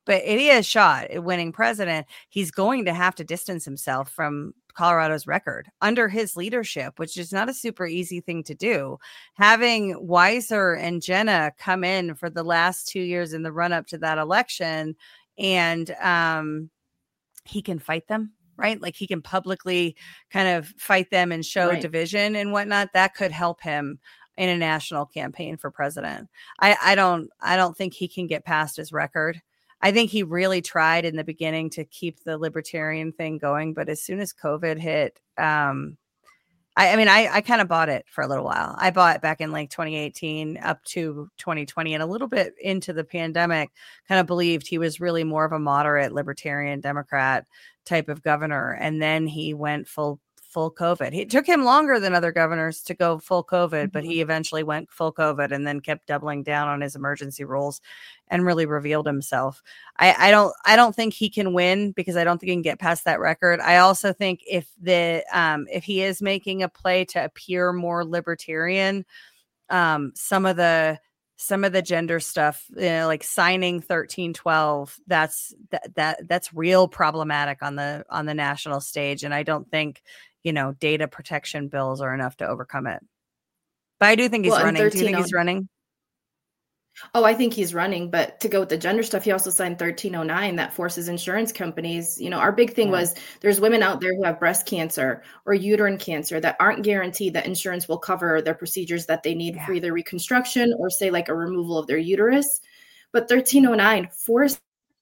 Speaker 2: but if he has a shot at winning president, he's going to have to distance himself from Colorado's record under his leadership, which is not a super easy thing to do. Having Weiser and Jenna come in for the last two years in the run up to that election, and um, he can fight them, right? Like he can publicly kind of fight them and show
Speaker 6: right.
Speaker 2: division and whatnot. That could help him in a national campaign for president. I, I don't, I don't think he can get past his record. I think he really tried in the beginning to keep the libertarian thing going, but as soon as COVID hit, um, I, I mean, I, I kind of bought it for a little while. I bought it back in like twenty eighteen up to twenty twenty, and a little bit into the pandemic, kind of believed he was really more of a moderate libertarian Democrat type of governor. And then he went full full COVID. It took him longer than other governors to go full COVID, mm-hmm. but he eventually went full COVID and then kept doubling down on his emergency rules and really revealed himself. I, I don't, I don't think he can win because I don't think he can get past that record. I also think if the, um, if he is making a play to appear more libertarian, um, some of the, some of the gender stuff, you know, like signing thirteen twelve, that's that, that that's real problematic on the, on the national stage. And I don't think, you know, data protection bills are enough to overcome it. But I do think he's well, running. Do you think he's running?
Speaker 6: Oh, I think he's running. But to go with the gender stuff, he also signed thirteen oh nine that forces insurance companies. You know, our big thing yeah. was there's women out there who have breast cancer or uterine cancer that aren't guaranteed that insurance will cover their procedures that they need yeah. for either reconstruction or say like a removal of their uterus. But thirteen oh nine forces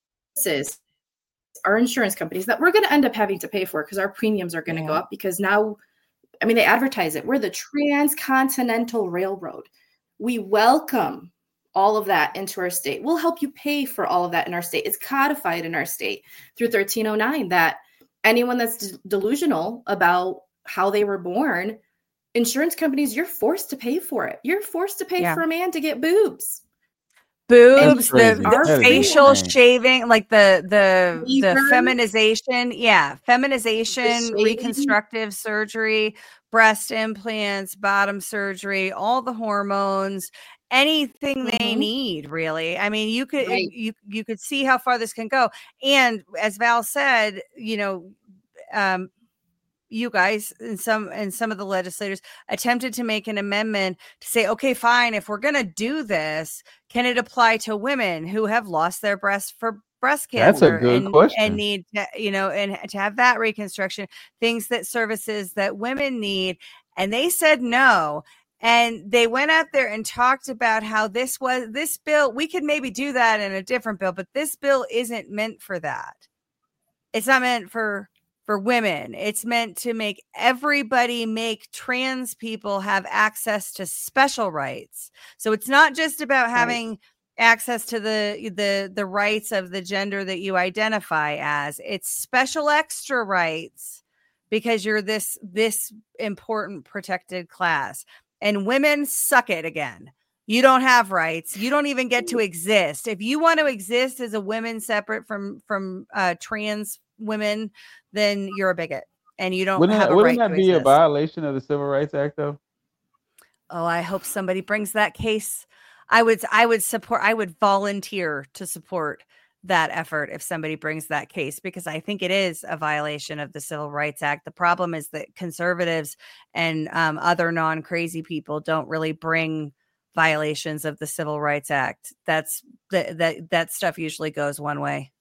Speaker 6: our insurance companies that we're going to end up having to pay for because our premiums are going to yeah. go up because now, I mean, they advertise it. We're the Transcontinental Railroad. We welcome all of that into our state. We'll help you pay for all of that in our state. It's codified in our state through thirteen oh nine that anyone that's de- delusional about how they were born, insurance companies, you're forced to pay for it. You're forced to pay yeah. for a man to get boobs.
Speaker 2: Boobs, the, the facial shaving, like the the Either. the feminization, yeah, feminization, reconstructive surgery, breast implants, bottom surgery, all the hormones, anything mm-hmm. they need, really. I mean, you could right. you you could see how far this can go. And as Val said, you know, um, you guys and some and some of the legislators attempted to make an amendment to say, okay, fine, if we're going to do this, can it apply to women who have lost their breast for breast cancer?
Speaker 1: That's a good
Speaker 2: and,
Speaker 1: question.
Speaker 2: And need to, you know, and to have that reconstruction, things that services that women need. And they said no. And they went out there and talked about how this was this bill. We could maybe do that in a different bill, but this bill isn't meant for that. It's not meant for For women. It's meant to make everybody, make trans people have access to special rights. So it's not just about having right. access to the, the, the rights of the gender that you identify as. It's special extra rights because you're this, this important protected class. And women, suck it again. You don't have rights. You don't even get to exist. If you want to exist as a woman separate from, from uh, trans women, then you're a bigot and you don't wouldn't have that, a
Speaker 1: wouldn't
Speaker 2: right
Speaker 1: that
Speaker 2: to
Speaker 1: be
Speaker 2: exist.
Speaker 1: A violation of the Civil Rights Act though?
Speaker 2: Oh, I hope somebody brings that case. I would, I would support, I would volunteer to support that effort if somebody brings that case, because I think it is a violation of the Civil Rights Act. The problem is that conservatives and um, other non-crazy people don't really bring violations of the Civil Rights Act. That's that, that, that stuff usually goes one way.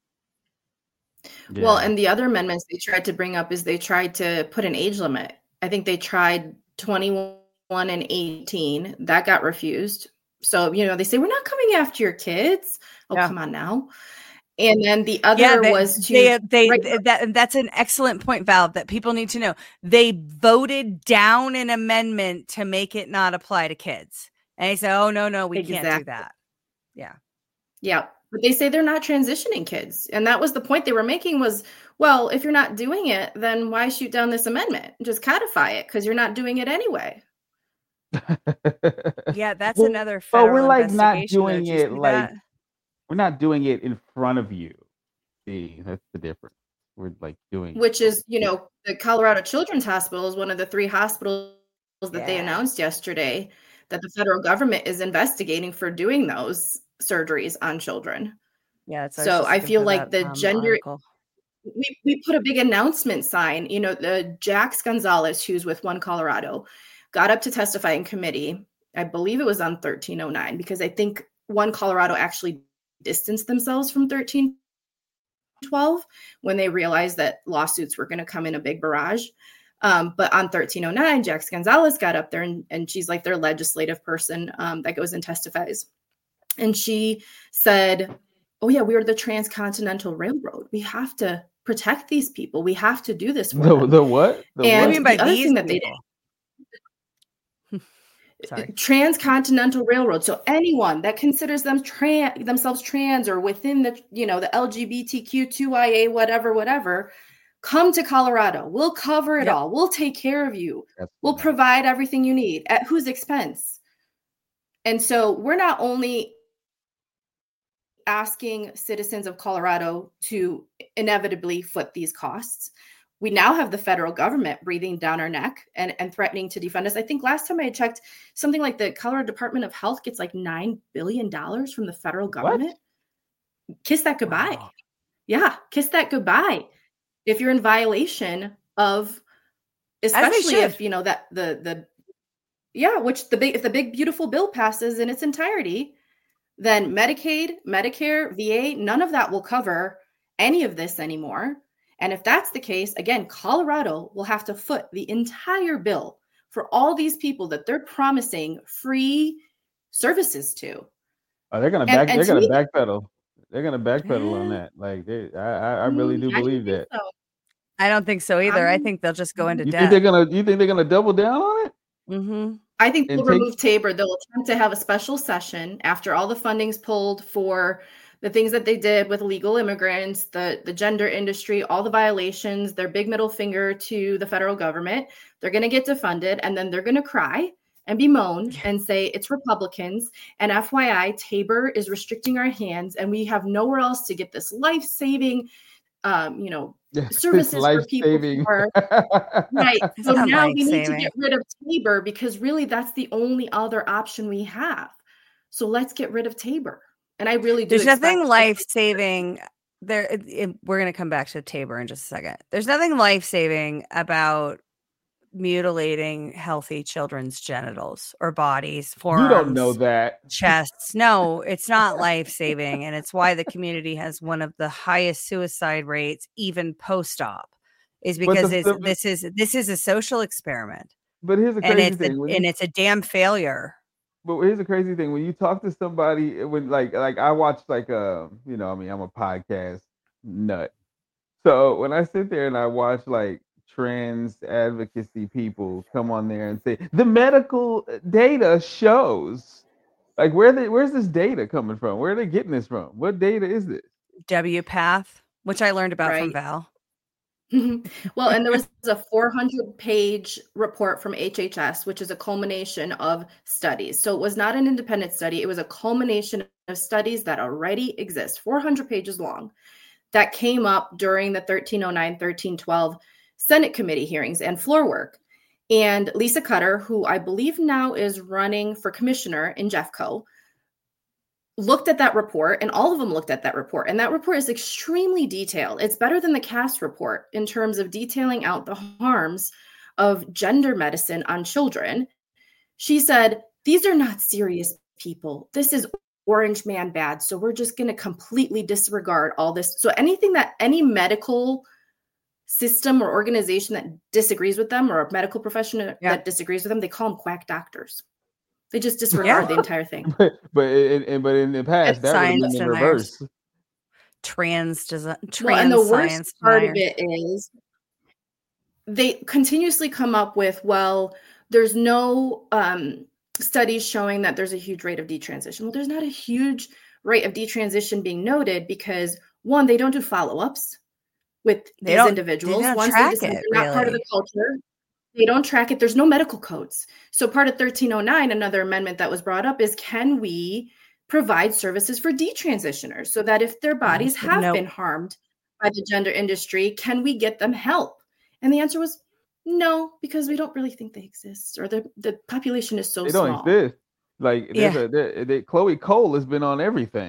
Speaker 6: Yeah. Well, and the other amendments they tried to bring up is they tried to put an age limit. I think they tried twenty-one and eighteen. That got refused. So, you know, they say, we're not coming after your kids. Oh, yeah. Come on now. And then the other yeah, they, was to...
Speaker 2: They, they, right. that, that's an excellent point, Val, that people need to know. They voted down an amendment to make it not apply to kids. And they say, oh, no, no, we exactly. can't do that. Yeah.
Speaker 6: Yeah. But they say they're not transitioning kids. And that was the point they were making was, well, if you're not doing it, then why shoot down this amendment? Just codify it because you're not doing it anyway.
Speaker 2: Yeah, that's well, another federal
Speaker 1: but we're like not doing
Speaker 2: do
Speaker 1: it like that? We're not doing it in front of you. See, that's the difference. We're like doing
Speaker 6: Which is, you know, the Colorado Children's Hospital is one of the three hospitals that yeah. they announced yesterday that the federal government is investigating for doing those surgeries on children.
Speaker 2: Yeah. It's
Speaker 6: So I feel like the
Speaker 2: um,
Speaker 6: gender,
Speaker 2: article.
Speaker 6: we, we put a big announcement sign, you know, the Jax Gonzalez, who's with One Colorado, got up to testify in committee. I believe it was on thirteen oh nine, because I think One Colorado actually distanced themselves from thirteen twelve when they realized that lawsuits were going to come in a big barrage. Um, but on thirteen oh nine, Jax Gonzalez got up there, and, and she's like their legislative person um, that goes and testifies. And she said, oh yeah, we are the Transcontinental Railroad. We have to protect these people. We have to do this for
Speaker 1: The,
Speaker 6: them.
Speaker 1: the what? The
Speaker 6: And
Speaker 2: What do
Speaker 1: what?
Speaker 2: you mean by
Speaker 6: the other
Speaker 2: these
Speaker 6: thing that
Speaker 2: people?
Speaker 6: they
Speaker 2: Sorry.
Speaker 6: did, Transcontinental Railroad. So anyone that considers them trans, themselves trans, or within the, you know, the L G B T Q two I A, whatever, whatever, come to Colorado. We'll cover it
Speaker 2: Yep.
Speaker 6: all. We'll take care of you.
Speaker 1: That's
Speaker 6: We'll
Speaker 1: nice.
Speaker 6: provide everything you need. At whose expense? And so we're not only asking citizens of Colorado to inevitably foot these costs. We now have the federal government breathing down our neck and, and threatening to defund us. I think last time I checked, something like the Colorado Department of Health gets like nine billion dollars from the federal government. What? Kiss that goodbye. Wow. Yeah, kiss that goodbye. If you're in violation of, especially if, you know, that the, the, yeah, which the big, if the big, beautiful bill passes in its entirety, then Medicaid, Medicare, V A, none of that will cover any of this anymore. And if that's the case, again, Colorado will have to foot the entire bill for all these people that they're promising free services to.
Speaker 1: Oh, they're gonna
Speaker 6: And-
Speaker 1: back.
Speaker 6: and
Speaker 1: they're
Speaker 6: to
Speaker 1: gonna
Speaker 6: me-
Speaker 1: backpedal. They're gonna backpedal on that. Like they, I, I, I really do
Speaker 6: Mm, I
Speaker 1: believe
Speaker 6: think
Speaker 1: that.
Speaker 6: so.
Speaker 2: I don't think so either. I
Speaker 6: I'm-
Speaker 2: think they'll just go into
Speaker 1: You
Speaker 2: debt.
Speaker 1: think they're gonna? You think they're gonna double down on it?
Speaker 2: Mm-hmm.
Speaker 6: I think
Speaker 1: And
Speaker 6: they'll
Speaker 1: take-
Speaker 6: remove Tabor. They'll attempt to have a special session after all the funding's pulled for the things that they did with illegal immigrants, the, the gender industry, all the violations, their big middle finger to the federal government. They're going to get defunded, and then they're going to cry and bemoan and say it's Republicans. And F Y I, Tabor is restricting our hands, and we have nowhere else to get this life-saving, um, you know, services for people
Speaker 1: life-saving.
Speaker 6: who are right.
Speaker 2: It's
Speaker 6: So
Speaker 2: not
Speaker 6: now we need to
Speaker 2: life-saving.
Speaker 6: get rid of Tabor, because really that's the only other option we have. So let's get rid of Tabor. And I really do.
Speaker 2: There's nothing
Speaker 6: expect-
Speaker 2: life saving. There, it, it- we're going to come back to Tabor in just a second. There's nothing life saving about mutilating healthy children's genitals or bodies, forearms,
Speaker 1: You don't know that.
Speaker 2: chests. No, it's not life saving, and it's why the community has one of the highest suicide rates, even post op. Is
Speaker 1: But
Speaker 2: because
Speaker 1: the-
Speaker 2: it's,
Speaker 1: the-
Speaker 2: this is this is a social experiment,
Speaker 1: But here's the
Speaker 2: and
Speaker 1: crazy
Speaker 2: it's
Speaker 1: thing.
Speaker 2: a,
Speaker 1: when
Speaker 2: and
Speaker 1: you-
Speaker 2: it's a damn failure.
Speaker 1: But here's the crazy thing: when you talk to somebody, when like like I watch like uh you know I mean I'm a podcast nut, so when I sit there and I watch like trans advocacy people come on there and say the medical data shows, like where they where's this data coming from? Where are they getting this from? What data is this?
Speaker 2: W PATH, which I learned about from
Speaker 6: Right.
Speaker 2: Val.
Speaker 6: Well, and there was a four hundred page report from H H S, which is a culmination of studies. So it was not an independent study. It was a culmination of studies that already exist, four hundred pages long, that came up during the thirteen oh nine, thirteen twelve Senate committee hearings and floor work. And Lisa Cutter, who I believe now is running for commissioner in Jeffco, looked at that report, and all of them looked at that report. And that report is extremely detailed. It's better than the Cass report in terms of detailing out the harms of gender medicine on children. She said, these are not serious people. This is orange man bad. So we're just going to completely disregard all this. So anything that any medical system or organization that disagrees with them, or a medical profession
Speaker 2: Yeah.
Speaker 6: that disagrees with them, they call them quack doctors. They just disregard
Speaker 2: Yeah.
Speaker 6: the entire thing.
Speaker 1: But but in, in but in the past
Speaker 2: It's
Speaker 1: that would have
Speaker 2: science
Speaker 1: been in
Speaker 2: in there.
Speaker 1: reverse.
Speaker 2: Trans design, trans
Speaker 6: Well, and the worst
Speaker 2: science
Speaker 6: part of
Speaker 2: deniers.
Speaker 6: it is they continuously come up with, well, there's no um, studies showing that there's a huge rate of detransition. Well, there's not a huge rate of detransition being noted because, one, they don't do follow-ups with
Speaker 2: They
Speaker 6: these
Speaker 2: don't-
Speaker 6: individuals.
Speaker 2: they don't
Speaker 6: Once
Speaker 2: track
Speaker 6: they decide
Speaker 2: it,
Speaker 6: they're not part of
Speaker 2: really.
Speaker 6: the culture, they don't track it. There's no medical codes. So part of thirteen oh nine, another amendment that was brought up is, can we provide services for detransitioners so that if their bodies have
Speaker 2: Nope.
Speaker 6: been harmed by the gender industry, can we get them help? And the answer was no, because we don't really think they exist, or the, the population is so
Speaker 1: They don't
Speaker 6: small.
Speaker 1: exist. Like there's
Speaker 2: Yeah.
Speaker 1: a there, there, Chloe Cole has been on everything.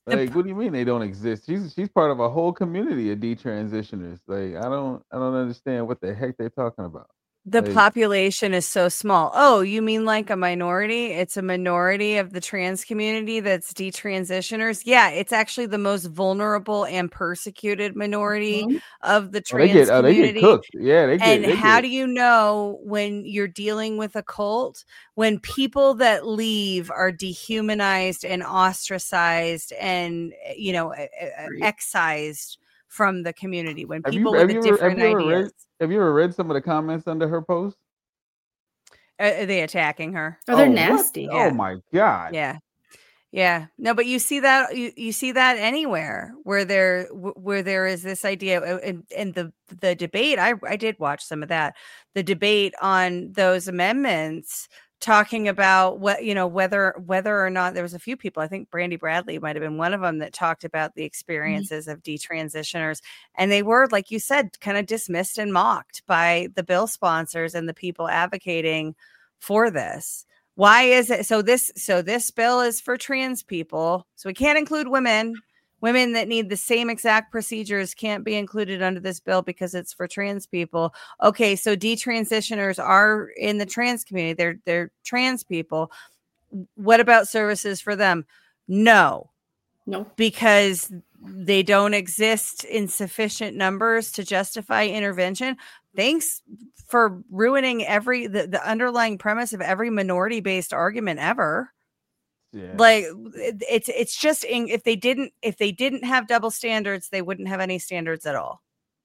Speaker 1: Like, what do you mean they don't exist? She's she's part of a whole community of detransitioners. Like, I don't I don't understand what the heck they're talking about.
Speaker 2: The
Speaker 1: Like,
Speaker 2: population is so small. Oh, you mean like a minority? It's a minority of the trans community that's detransitioners. Yeah, it's actually the most vulnerable and persecuted minority
Speaker 6: Mhm.
Speaker 2: of the
Speaker 1: oh, they get
Speaker 2: trans
Speaker 1: oh, they get
Speaker 2: community.
Speaker 1: cooked. Yeah, they get
Speaker 2: And
Speaker 1: they
Speaker 2: how
Speaker 1: get
Speaker 2: do you know when you're dealing with a cult when people that leave are dehumanized and ostracized and, you know, e- e-
Speaker 6: Right.
Speaker 2: excised from the community? When
Speaker 1: have you
Speaker 2: people
Speaker 1: have
Speaker 2: with
Speaker 1: you
Speaker 2: a
Speaker 1: ever have
Speaker 2: different
Speaker 1: you ever read
Speaker 2: ideas,
Speaker 1: have you ever read some of the comments under her post?
Speaker 2: are are they attacking her?
Speaker 6: Oh, they're
Speaker 1: Oh, what?
Speaker 6: nasty.
Speaker 1: Oh
Speaker 2: Yeah.
Speaker 1: my God.
Speaker 2: Yeah. Yeah. No, but you see that you, you see that anywhere where there wh- where there is this idea uh, and, and the the debate. I I did watch some of that. The debate on those amendments talking about what, you know, whether whether or not there was a few people, I think Brandy Bradley might have been one of them, that talked about the experiences of detransitioners, and they were, like you said, kind of dismissed and mocked by the bill sponsors and the people advocating for this. Why is it so this so this bill is for trans people, so we can't include women. Women that need the same exact procedures can't be included under this bill because it's for trans people. Okay, so detransitioners are in the trans community. They're they're trans people. What about services for them? No,
Speaker 6: No.
Speaker 2: because they don't exist in sufficient numbers to justify intervention. Thanks for ruining every the, the underlying premise of every minority based argument ever.
Speaker 1: Yeah.
Speaker 2: Like it, it's it's just in, if they didn't if they didn't have double standards, they wouldn't have any standards at all.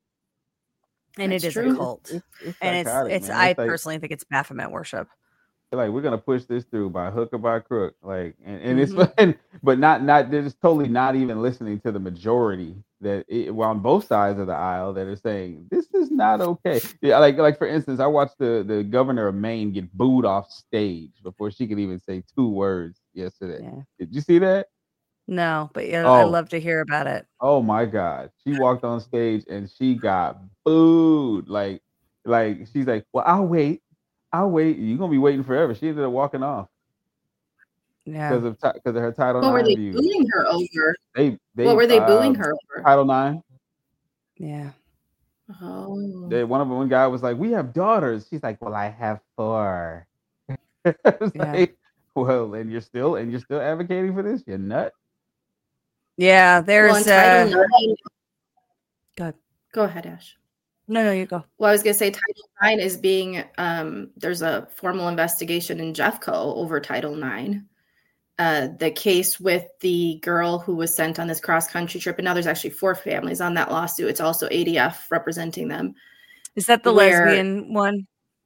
Speaker 2: And
Speaker 6: That's
Speaker 2: it is
Speaker 6: true.
Speaker 2: a cult.
Speaker 1: It's it's
Speaker 2: And it's
Speaker 1: psychotic,
Speaker 2: it's
Speaker 1: man.
Speaker 2: I
Speaker 1: It's like
Speaker 2: personally think it's Baphomet worship.
Speaker 1: like we're gonna push this through by hook or by crook. Like, and, and it's
Speaker 2: Mhm.
Speaker 1: and, but not not they're just totally not even listening to the majority that it, well, on both sides of the aisle that are saying this is not okay. Yeah, like like for instance, I watched the the governor of Maine get booed off stage before she could even say two words yesterday.
Speaker 2: Yeah.
Speaker 1: Did you see that?
Speaker 2: No, but yeah, I
Speaker 1: Oh,
Speaker 2: love to hear about it.
Speaker 1: oh my God. She walked on stage and she got booed. Like, like she's like, well, I'll wait. I'll wait. You're gonna be waiting forever. She ended up walking off
Speaker 2: Yeah.
Speaker 1: because of because of her Title
Speaker 6: What were
Speaker 1: Nine
Speaker 6: they
Speaker 1: views.
Speaker 6: booing her over?
Speaker 1: They they
Speaker 6: What were they
Speaker 1: uh,
Speaker 6: booing her over?
Speaker 1: Title Nine.
Speaker 2: Yeah.
Speaker 6: Oh.
Speaker 1: They, one of them, one guy was like, "We have daughters." She's like, "Well, I have four." It's
Speaker 2: Yeah.
Speaker 1: like, well, and you're still and you're still advocating for this? You're nut.
Speaker 2: Yeah,
Speaker 6: Well,
Speaker 2: there's
Speaker 6: in Title
Speaker 2: uh
Speaker 6: nine,
Speaker 2: go ahead.
Speaker 6: go ahead, Ash.
Speaker 2: No, no, you go.
Speaker 6: Well, I was going to say Title nine is being, um, there's a formal investigation in Jeffco over Title nine. Uh, the case with the girl who was sent on this cross-country trip, and now there's actually four families on that lawsuit. It's also A D F representing them.
Speaker 2: Is that the
Speaker 6: Where-
Speaker 2: lesbian one?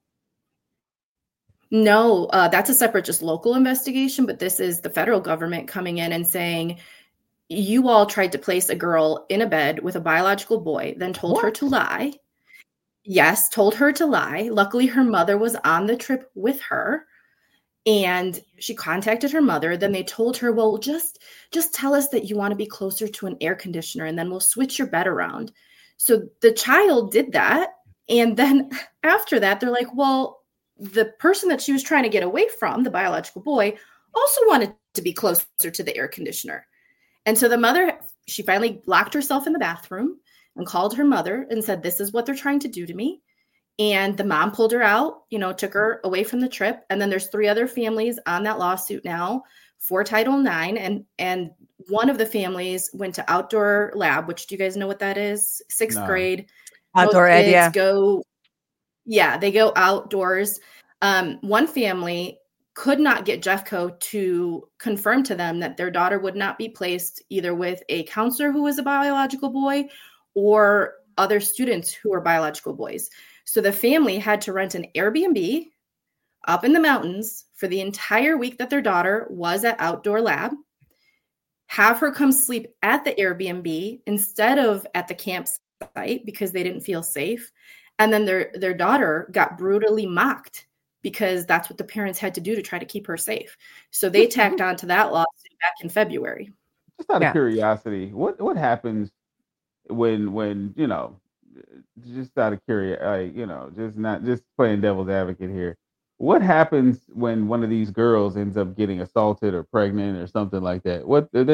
Speaker 6: No, uh, that's a separate, just local investigation, but this is the federal government coming in and saying, you all tried to place a girl in a bed with a biological boy, then told her
Speaker 1: What?
Speaker 6: to lie. Yes, told her to lie. Luckily, her mother was on the trip with her, and she contacted her mother. Then they told her, well, just just tell us that you want to be closer to an air conditioner, and then we'll switch your bed around. So the child did that, and then after that, they're like, well, the person that she was trying to get away from, the biological boy, also wanted to be closer to the air conditioner. And so the mother, she finally locked herself in the bathroom and called her mother and said, this is what they're trying to do to me. And the mom pulled her out, you know, took her away from the trip. And then there's three other families on that lawsuit now for Title nine. And, and one of the families went to outdoor lab, which do you guys know what that is? Sixth
Speaker 1: No.
Speaker 6: grade.
Speaker 2: Outdoor
Speaker 6: Most
Speaker 2: ed,
Speaker 6: kids
Speaker 2: yeah.
Speaker 6: Go, yeah, they go outdoors. Um, one family could not get Jeffco to confirm to them that their daughter would not be placed either with a counselor who was a biological boy or other students who are biological boys. So the family had to rent an Airbnb up in the mountains for the entire week that their daughter was at outdoor lab, have her come sleep at the Airbnb instead of at the campsite because they didn't feel safe. And then their, their daughter got brutally mocked because that's what the parents had to do to try to keep her safe. So they tacked on to that lawsuit back in February.
Speaker 1: Just out
Speaker 2: Yeah.
Speaker 1: of curiosity, what what happens when when you know, just out of curiosity, like, you know, just not just playing devil's advocate here. What happens when one of these girls ends up getting assaulted or pregnant or something like that? What then? What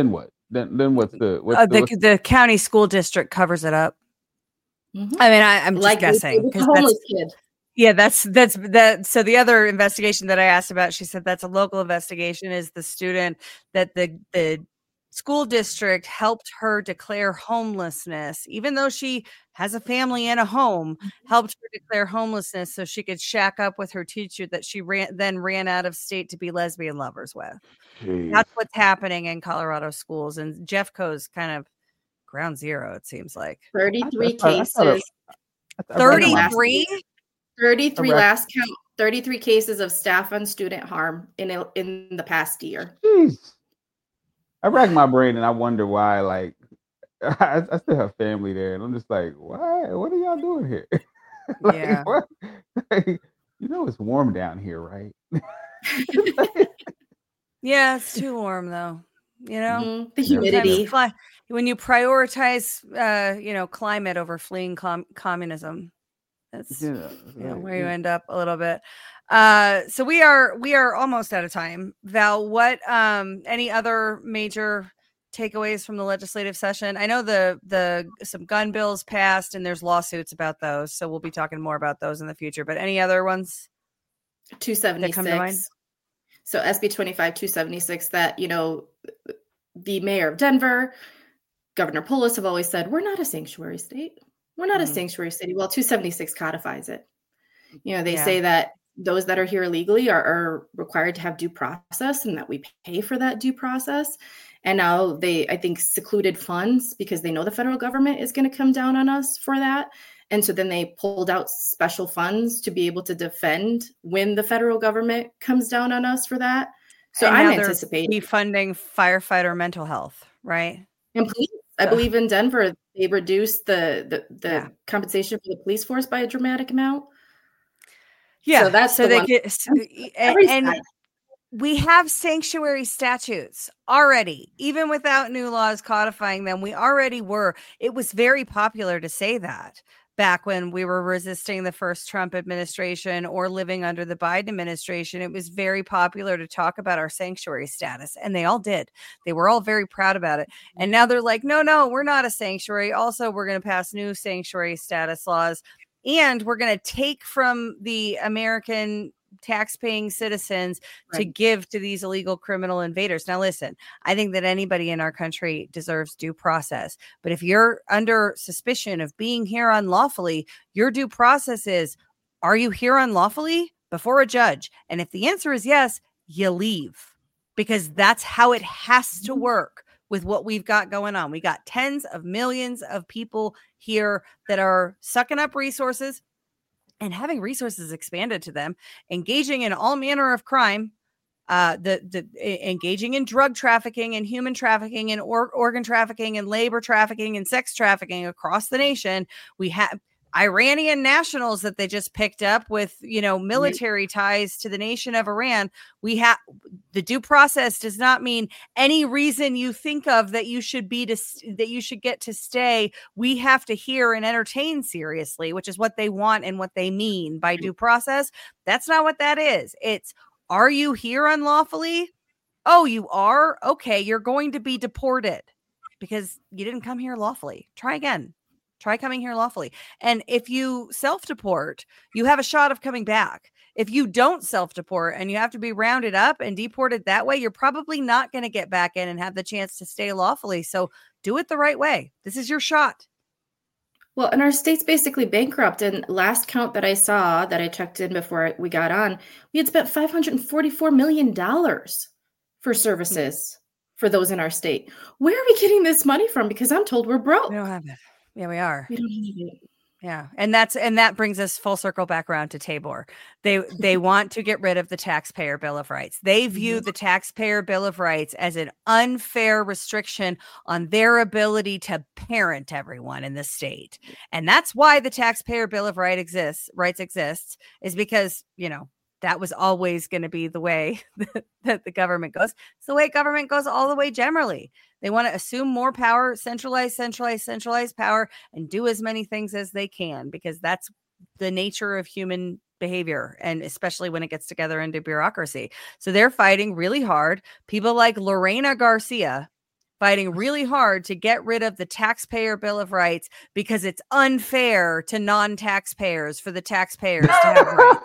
Speaker 1: Then then what's the what's
Speaker 2: uh,
Speaker 1: the,
Speaker 2: the,
Speaker 1: what's
Speaker 2: the county school district covers it up.
Speaker 6: Mhm.
Speaker 2: I mean, I, I'm just
Speaker 6: Like they did
Speaker 2: guessing.
Speaker 6: with the
Speaker 2: 'cause
Speaker 6: homeless
Speaker 2: that's-
Speaker 6: kid.
Speaker 2: Yeah, that's that's that. So the other investigation that I asked about, she said that's a local investigation. Is the student that the the school district helped her declare homelessness, even though she has a family and a home, helped her declare homelessness so she could shack up with her teacher that she ran then ran out of state to be lesbian lovers with.
Speaker 1: Jeez.
Speaker 2: That's what's happening in Colorado schools, and Jeffco's kind of ground zero. It seems like
Speaker 6: thirty-three
Speaker 1: I thought- I thought it-
Speaker 6: cases.
Speaker 1: I thought- I read on my-
Speaker 2: thirty-three.
Speaker 6: thirty-three
Speaker 1: I read-
Speaker 6: last count. thirty-three cases of staff and student harm in a, in the past year.
Speaker 1: Jeez. I rack my brain and I wonder why. Like, I, I still have family there, and I'm just like, why? What are y'all doing here? like,
Speaker 2: Yeah.
Speaker 1: what? Like, you know, it's warm down here, right?
Speaker 2: Yeah, it's too warm though. You know,
Speaker 6: Mhm. The
Speaker 1: Never-
Speaker 2: Sometimes
Speaker 6: humidity.
Speaker 2: cli- when you prioritize, uh, you know, climate over fleeing com- communism, that's
Speaker 1: Yeah,
Speaker 2: you know,
Speaker 1: like,
Speaker 2: where you
Speaker 1: yeah.
Speaker 2: end up a little bit. Uh, so we are we are almost out of time. Val, what um any other major takeaways from the legislative session? I know the the some gun bills passed and there's lawsuits about those, so we'll be talking more about those in the future. But any other ones?
Speaker 6: two
Speaker 2: come to mind?
Speaker 6: seventy-six. So S B twenty-five two seventy-six, that, you know, the mayor of Denver, Governor Polis have always said, we're not a sanctuary state. We're not a
Speaker 2: Mm.
Speaker 6: sanctuary city. Well, two seventy-six codifies it. You know, they
Speaker 2: Yeah.
Speaker 6: say that those that are here illegally are, are required to have due process and that we pay for that due process. And now they, I think, secluded funds because they know the federal government is going to come down on us for that. And so then they pulled out special funds to be able to defend when the federal government comes down on us for that. So
Speaker 2: And
Speaker 6: I'm
Speaker 2: now they're
Speaker 6: anticipating.
Speaker 2: defunding firefighter mental health, right?
Speaker 6: And police, I
Speaker 2: So-
Speaker 6: believe in Denver, they reduced the the, the
Speaker 2: Yeah.
Speaker 6: compensation for the police force by a dramatic amount.
Speaker 2: Yeah,
Speaker 6: So that's
Speaker 2: so
Speaker 6: the
Speaker 2: they
Speaker 6: one.
Speaker 2: get s- e-
Speaker 6: Every
Speaker 2: and
Speaker 6: side.
Speaker 2: we have sanctuary statutes already, even without new laws codifying them. We already were. It was very popular to say that back when we were resisting the first Trump administration or living under the Biden administration. It was very popular to talk about our sanctuary status, and they all did. They were all very proud about it. And now they're like, no, no, we're not a sanctuary. Also, we're going to pass new sanctuary status laws, and we're going to take from the American tax-paying citizens to
Speaker 6: Right.
Speaker 2: give to these illegal criminal invaders. Now, listen, I think that anybody in our country deserves due process. But if you're under suspicion of being here unlawfully, your due process is, are you here unlawfully? Before a judge. And if the answer is yes, you leave, because that's how it has to work with what we've got going on. We got tens of millions of people here that are sucking up resources and having resources expanded to them, engaging in all manner of crime, uh, the the e- engaging in drug trafficking and human trafficking and or, organ trafficking and labor trafficking and sex trafficking across the nation. We have Iranian nationals that they just picked up with, you know, military ties to the nation of Iran. We have the due process does not mean any reason you think of that you should be to that you should get to stay. We have to hear and entertain seriously, which is what they want and what they mean by due process. That's not what that is. It's, are you here unlawfully? Oh, you are? Okay, you're going to be deported because you didn't come here lawfully. Try again. Try coming here lawfully. And if you self-deport, you have a shot of coming back. If you don't self-deport and you have to be rounded up and deported that way, you're probably not going to get back in and have the chance to stay lawfully. So do it the right way. This is your shot.
Speaker 6: Well, and our state's basically bankrupt. And last count that I saw that I checked in before we got on, we had spent five hundred forty-four million dollars for services for those in our state. Where are we getting this money from? Because I'm told we're broke.
Speaker 2: We don't have it. Yeah, we are.
Speaker 6: We don't have it.
Speaker 2: Yeah. And that's and that brings us full circle back around to Tabor. They they want to get rid of the taxpayer bill of rights. They view the taxpayer bill of rights as an unfair restriction on their ability to parent everyone in the state. And that's why the taxpayer bill of right exists, rights exists, is because, you know, that was always going to be the way that, that the government goes. It's the way government goes all the way generally. They want to assume more power, centralize, centralize, centralize power, and do as many things as they can, because that's the nature of human behavior, and especially when it gets together into bureaucracy. So they're fighting really hard. People like Lorena Garcia fighting really hard to get rid of the Taxpayer Bill of Rights because it's unfair to non-taxpayers for the taxpayers to have rights.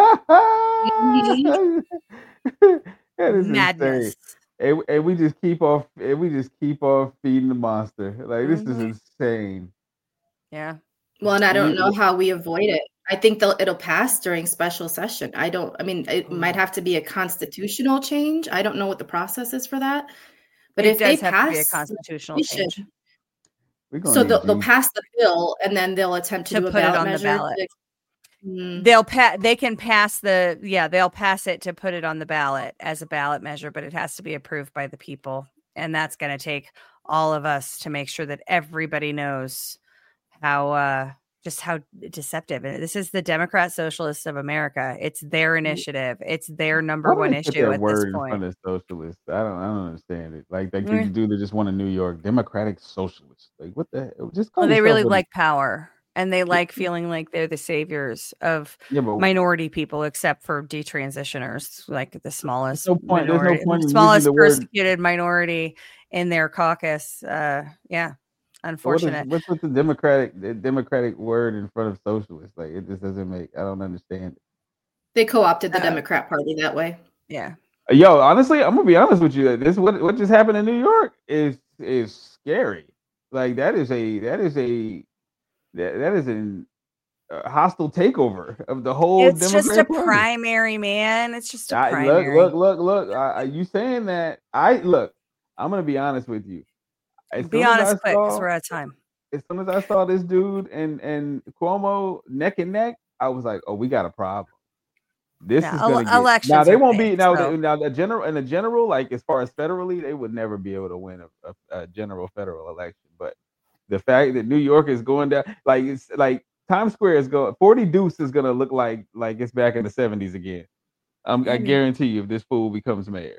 Speaker 1: That is
Speaker 2: Madness.
Speaker 1: insane. And, and we just keep off and we just keep off feeding the monster. Like this
Speaker 2: Mhm.
Speaker 1: is insane.
Speaker 2: Yeah.
Speaker 6: Well, and I don't
Speaker 1: We-
Speaker 6: know how we avoid it. I think they'll, it'll pass during special session. I don't, I mean, it
Speaker 2: Mm.
Speaker 6: might have to be a constitutional change. I don't know what the process is for that. But
Speaker 2: It
Speaker 6: if they
Speaker 2: does have to be a
Speaker 6: pass
Speaker 2: constitutional
Speaker 6: legislation-
Speaker 2: change
Speaker 1: We're gonna
Speaker 6: so
Speaker 1: need
Speaker 6: they'll, they'll
Speaker 1: Gene-
Speaker 6: pass the bill and then they'll attempt to,
Speaker 2: to
Speaker 6: do a
Speaker 2: put it
Speaker 6: ballot
Speaker 2: on the
Speaker 6: measure.
Speaker 2: ballot.
Speaker 6: to- Mm.
Speaker 2: They'll pa- they can pass the yeah, they'll pass it to put it on the ballot as a ballot measure, but it has to be approved by the people. And that's going to take all of us to make sure that everybody knows how uh just how deceptive it is. This is the Democrat Socialists of America. It's their initiative. It's their number
Speaker 1: Why do
Speaker 2: one
Speaker 1: they put
Speaker 2: issue
Speaker 1: that
Speaker 2: at
Speaker 1: word
Speaker 2: this
Speaker 1: in
Speaker 2: point.
Speaker 1: front of socialists? I don't I don't understand it. Like like
Speaker 2: Mm.
Speaker 1: these dude that just won in New York, Democratic Socialists. Like what the hell? Just call
Speaker 2: Well, they
Speaker 1: yourself
Speaker 2: really
Speaker 1: a-
Speaker 2: like power and they like feeling like they're the saviors of
Speaker 1: yeah, but
Speaker 2: minority people, except for detransitioners, like the smallest,
Speaker 1: no point- there's no
Speaker 2: minority,
Speaker 1: point in using
Speaker 2: smallest
Speaker 1: the word-
Speaker 2: persecuted minority in their caucus. Uh, yeah,
Speaker 1: what is,
Speaker 2: unfortunate.
Speaker 1: what's with the Democratic the Democratic word in front of socialists? Like it just doesn't make I don't understand it.
Speaker 6: They co-opted the
Speaker 2: Uh,
Speaker 6: Democrat Party that way.
Speaker 2: Yeah,
Speaker 1: Yo, honestly, I'm gonna be honest with you. This what what just happened in New York is is scary. Like that is a that is a that, that is an uh, hostile takeover of the whole.
Speaker 2: it's just a
Speaker 1: Democrat Party.
Speaker 2: primary, man. It's just a
Speaker 1: I, look,
Speaker 2: primary.
Speaker 1: look, look, look. I, I- you saying that? I look. I'm gonna be honest with you. As
Speaker 2: Be
Speaker 1: soon as I
Speaker 2: honest, quick, because
Speaker 1: saw-
Speaker 2: we're out of time.
Speaker 1: As soon as I saw this dude and and Cuomo neck and neck, I was like, oh, we got a problem. This
Speaker 2: Yeah,
Speaker 1: is
Speaker 2: ele-
Speaker 1: gonna get, now
Speaker 2: elections
Speaker 1: they
Speaker 2: are
Speaker 1: won't be
Speaker 2: fake,
Speaker 1: now.
Speaker 2: so-
Speaker 1: the- Now the general and the general, like as far as federally, they would never be able to win a, a, a general federal election. But the fact that New York is going down, like it's like Times Square is going, forty Deuce is gonna look like like it's back in the seventies again. Um, I
Speaker 2: Mhm.
Speaker 1: guarantee you, if this fool becomes mayor.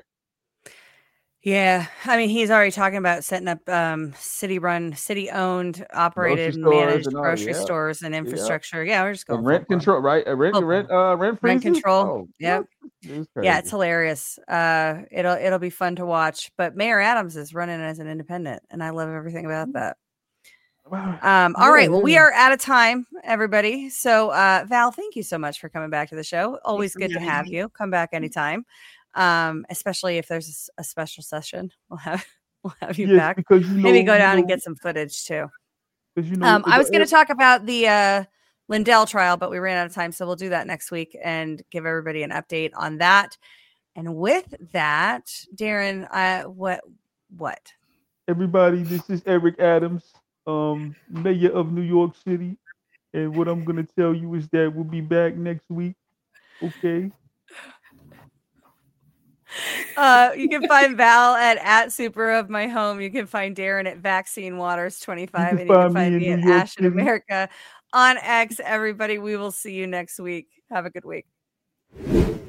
Speaker 2: Yeah, I mean, he's already talking about setting up um, city-run, city-owned, operated, and
Speaker 1: stores
Speaker 2: managed
Speaker 1: and all,
Speaker 2: grocery
Speaker 1: yeah,
Speaker 2: stores and infrastructure. Yeah, we're just going
Speaker 1: And
Speaker 2: full
Speaker 1: rent
Speaker 2: blown.
Speaker 1: control, right? Uh, rent,
Speaker 2: Full
Speaker 1: rent,
Speaker 2: blown.
Speaker 1: uh, rent
Speaker 2: Rent
Speaker 1: freezes?
Speaker 2: control.
Speaker 1: Oh,
Speaker 2: Yep.
Speaker 1: what? It's
Speaker 2: Yeah, it's
Speaker 1: crazy.
Speaker 2: hilarious. Uh, it'll it'll be fun to watch. But Mayor Adams is running as an independent, and I love everything about that.
Speaker 1: Wow.
Speaker 2: Um, all
Speaker 1: Yeah,
Speaker 2: right, well, we
Speaker 1: yeah.
Speaker 2: are out of time, everybody. So, uh, Val, thank you so much for coming back to the show. Always
Speaker 6: for
Speaker 2: good to
Speaker 6: having
Speaker 2: have
Speaker 6: me.
Speaker 2: you. Come back anytime, um, especially if there's a s- a, special session. We'll have we'll have you
Speaker 1: Yes,
Speaker 2: back.
Speaker 1: because you know,
Speaker 2: Maybe go
Speaker 1: you
Speaker 2: down and
Speaker 1: know,
Speaker 2: get some footage too.
Speaker 1: because you know,
Speaker 2: Um, I
Speaker 1: the-
Speaker 2: was going to talk about the uh, Lindell trial, but we ran out of time, so we'll do that next week and give everybody an update on that. And with that, Darren, uh, what what?
Speaker 1: everybody, this is Eric Adams, um, mayor of New York City, and what I'm gonna tell you is that we'll be back next week. Okay.
Speaker 2: Uh, you can find Val at at Super of My Home. You can find Darren at Vaccine Waters twenty-five,
Speaker 1: can
Speaker 2: and you can
Speaker 1: find me
Speaker 2: find
Speaker 1: in
Speaker 2: me
Speaker 1: New
Speaker 2: at
Speaker 1: York
Speaker 2: Ash in
Speaker 1: City.
Speaker 2: America on X. Everybody, we will see you next week. Have a good week.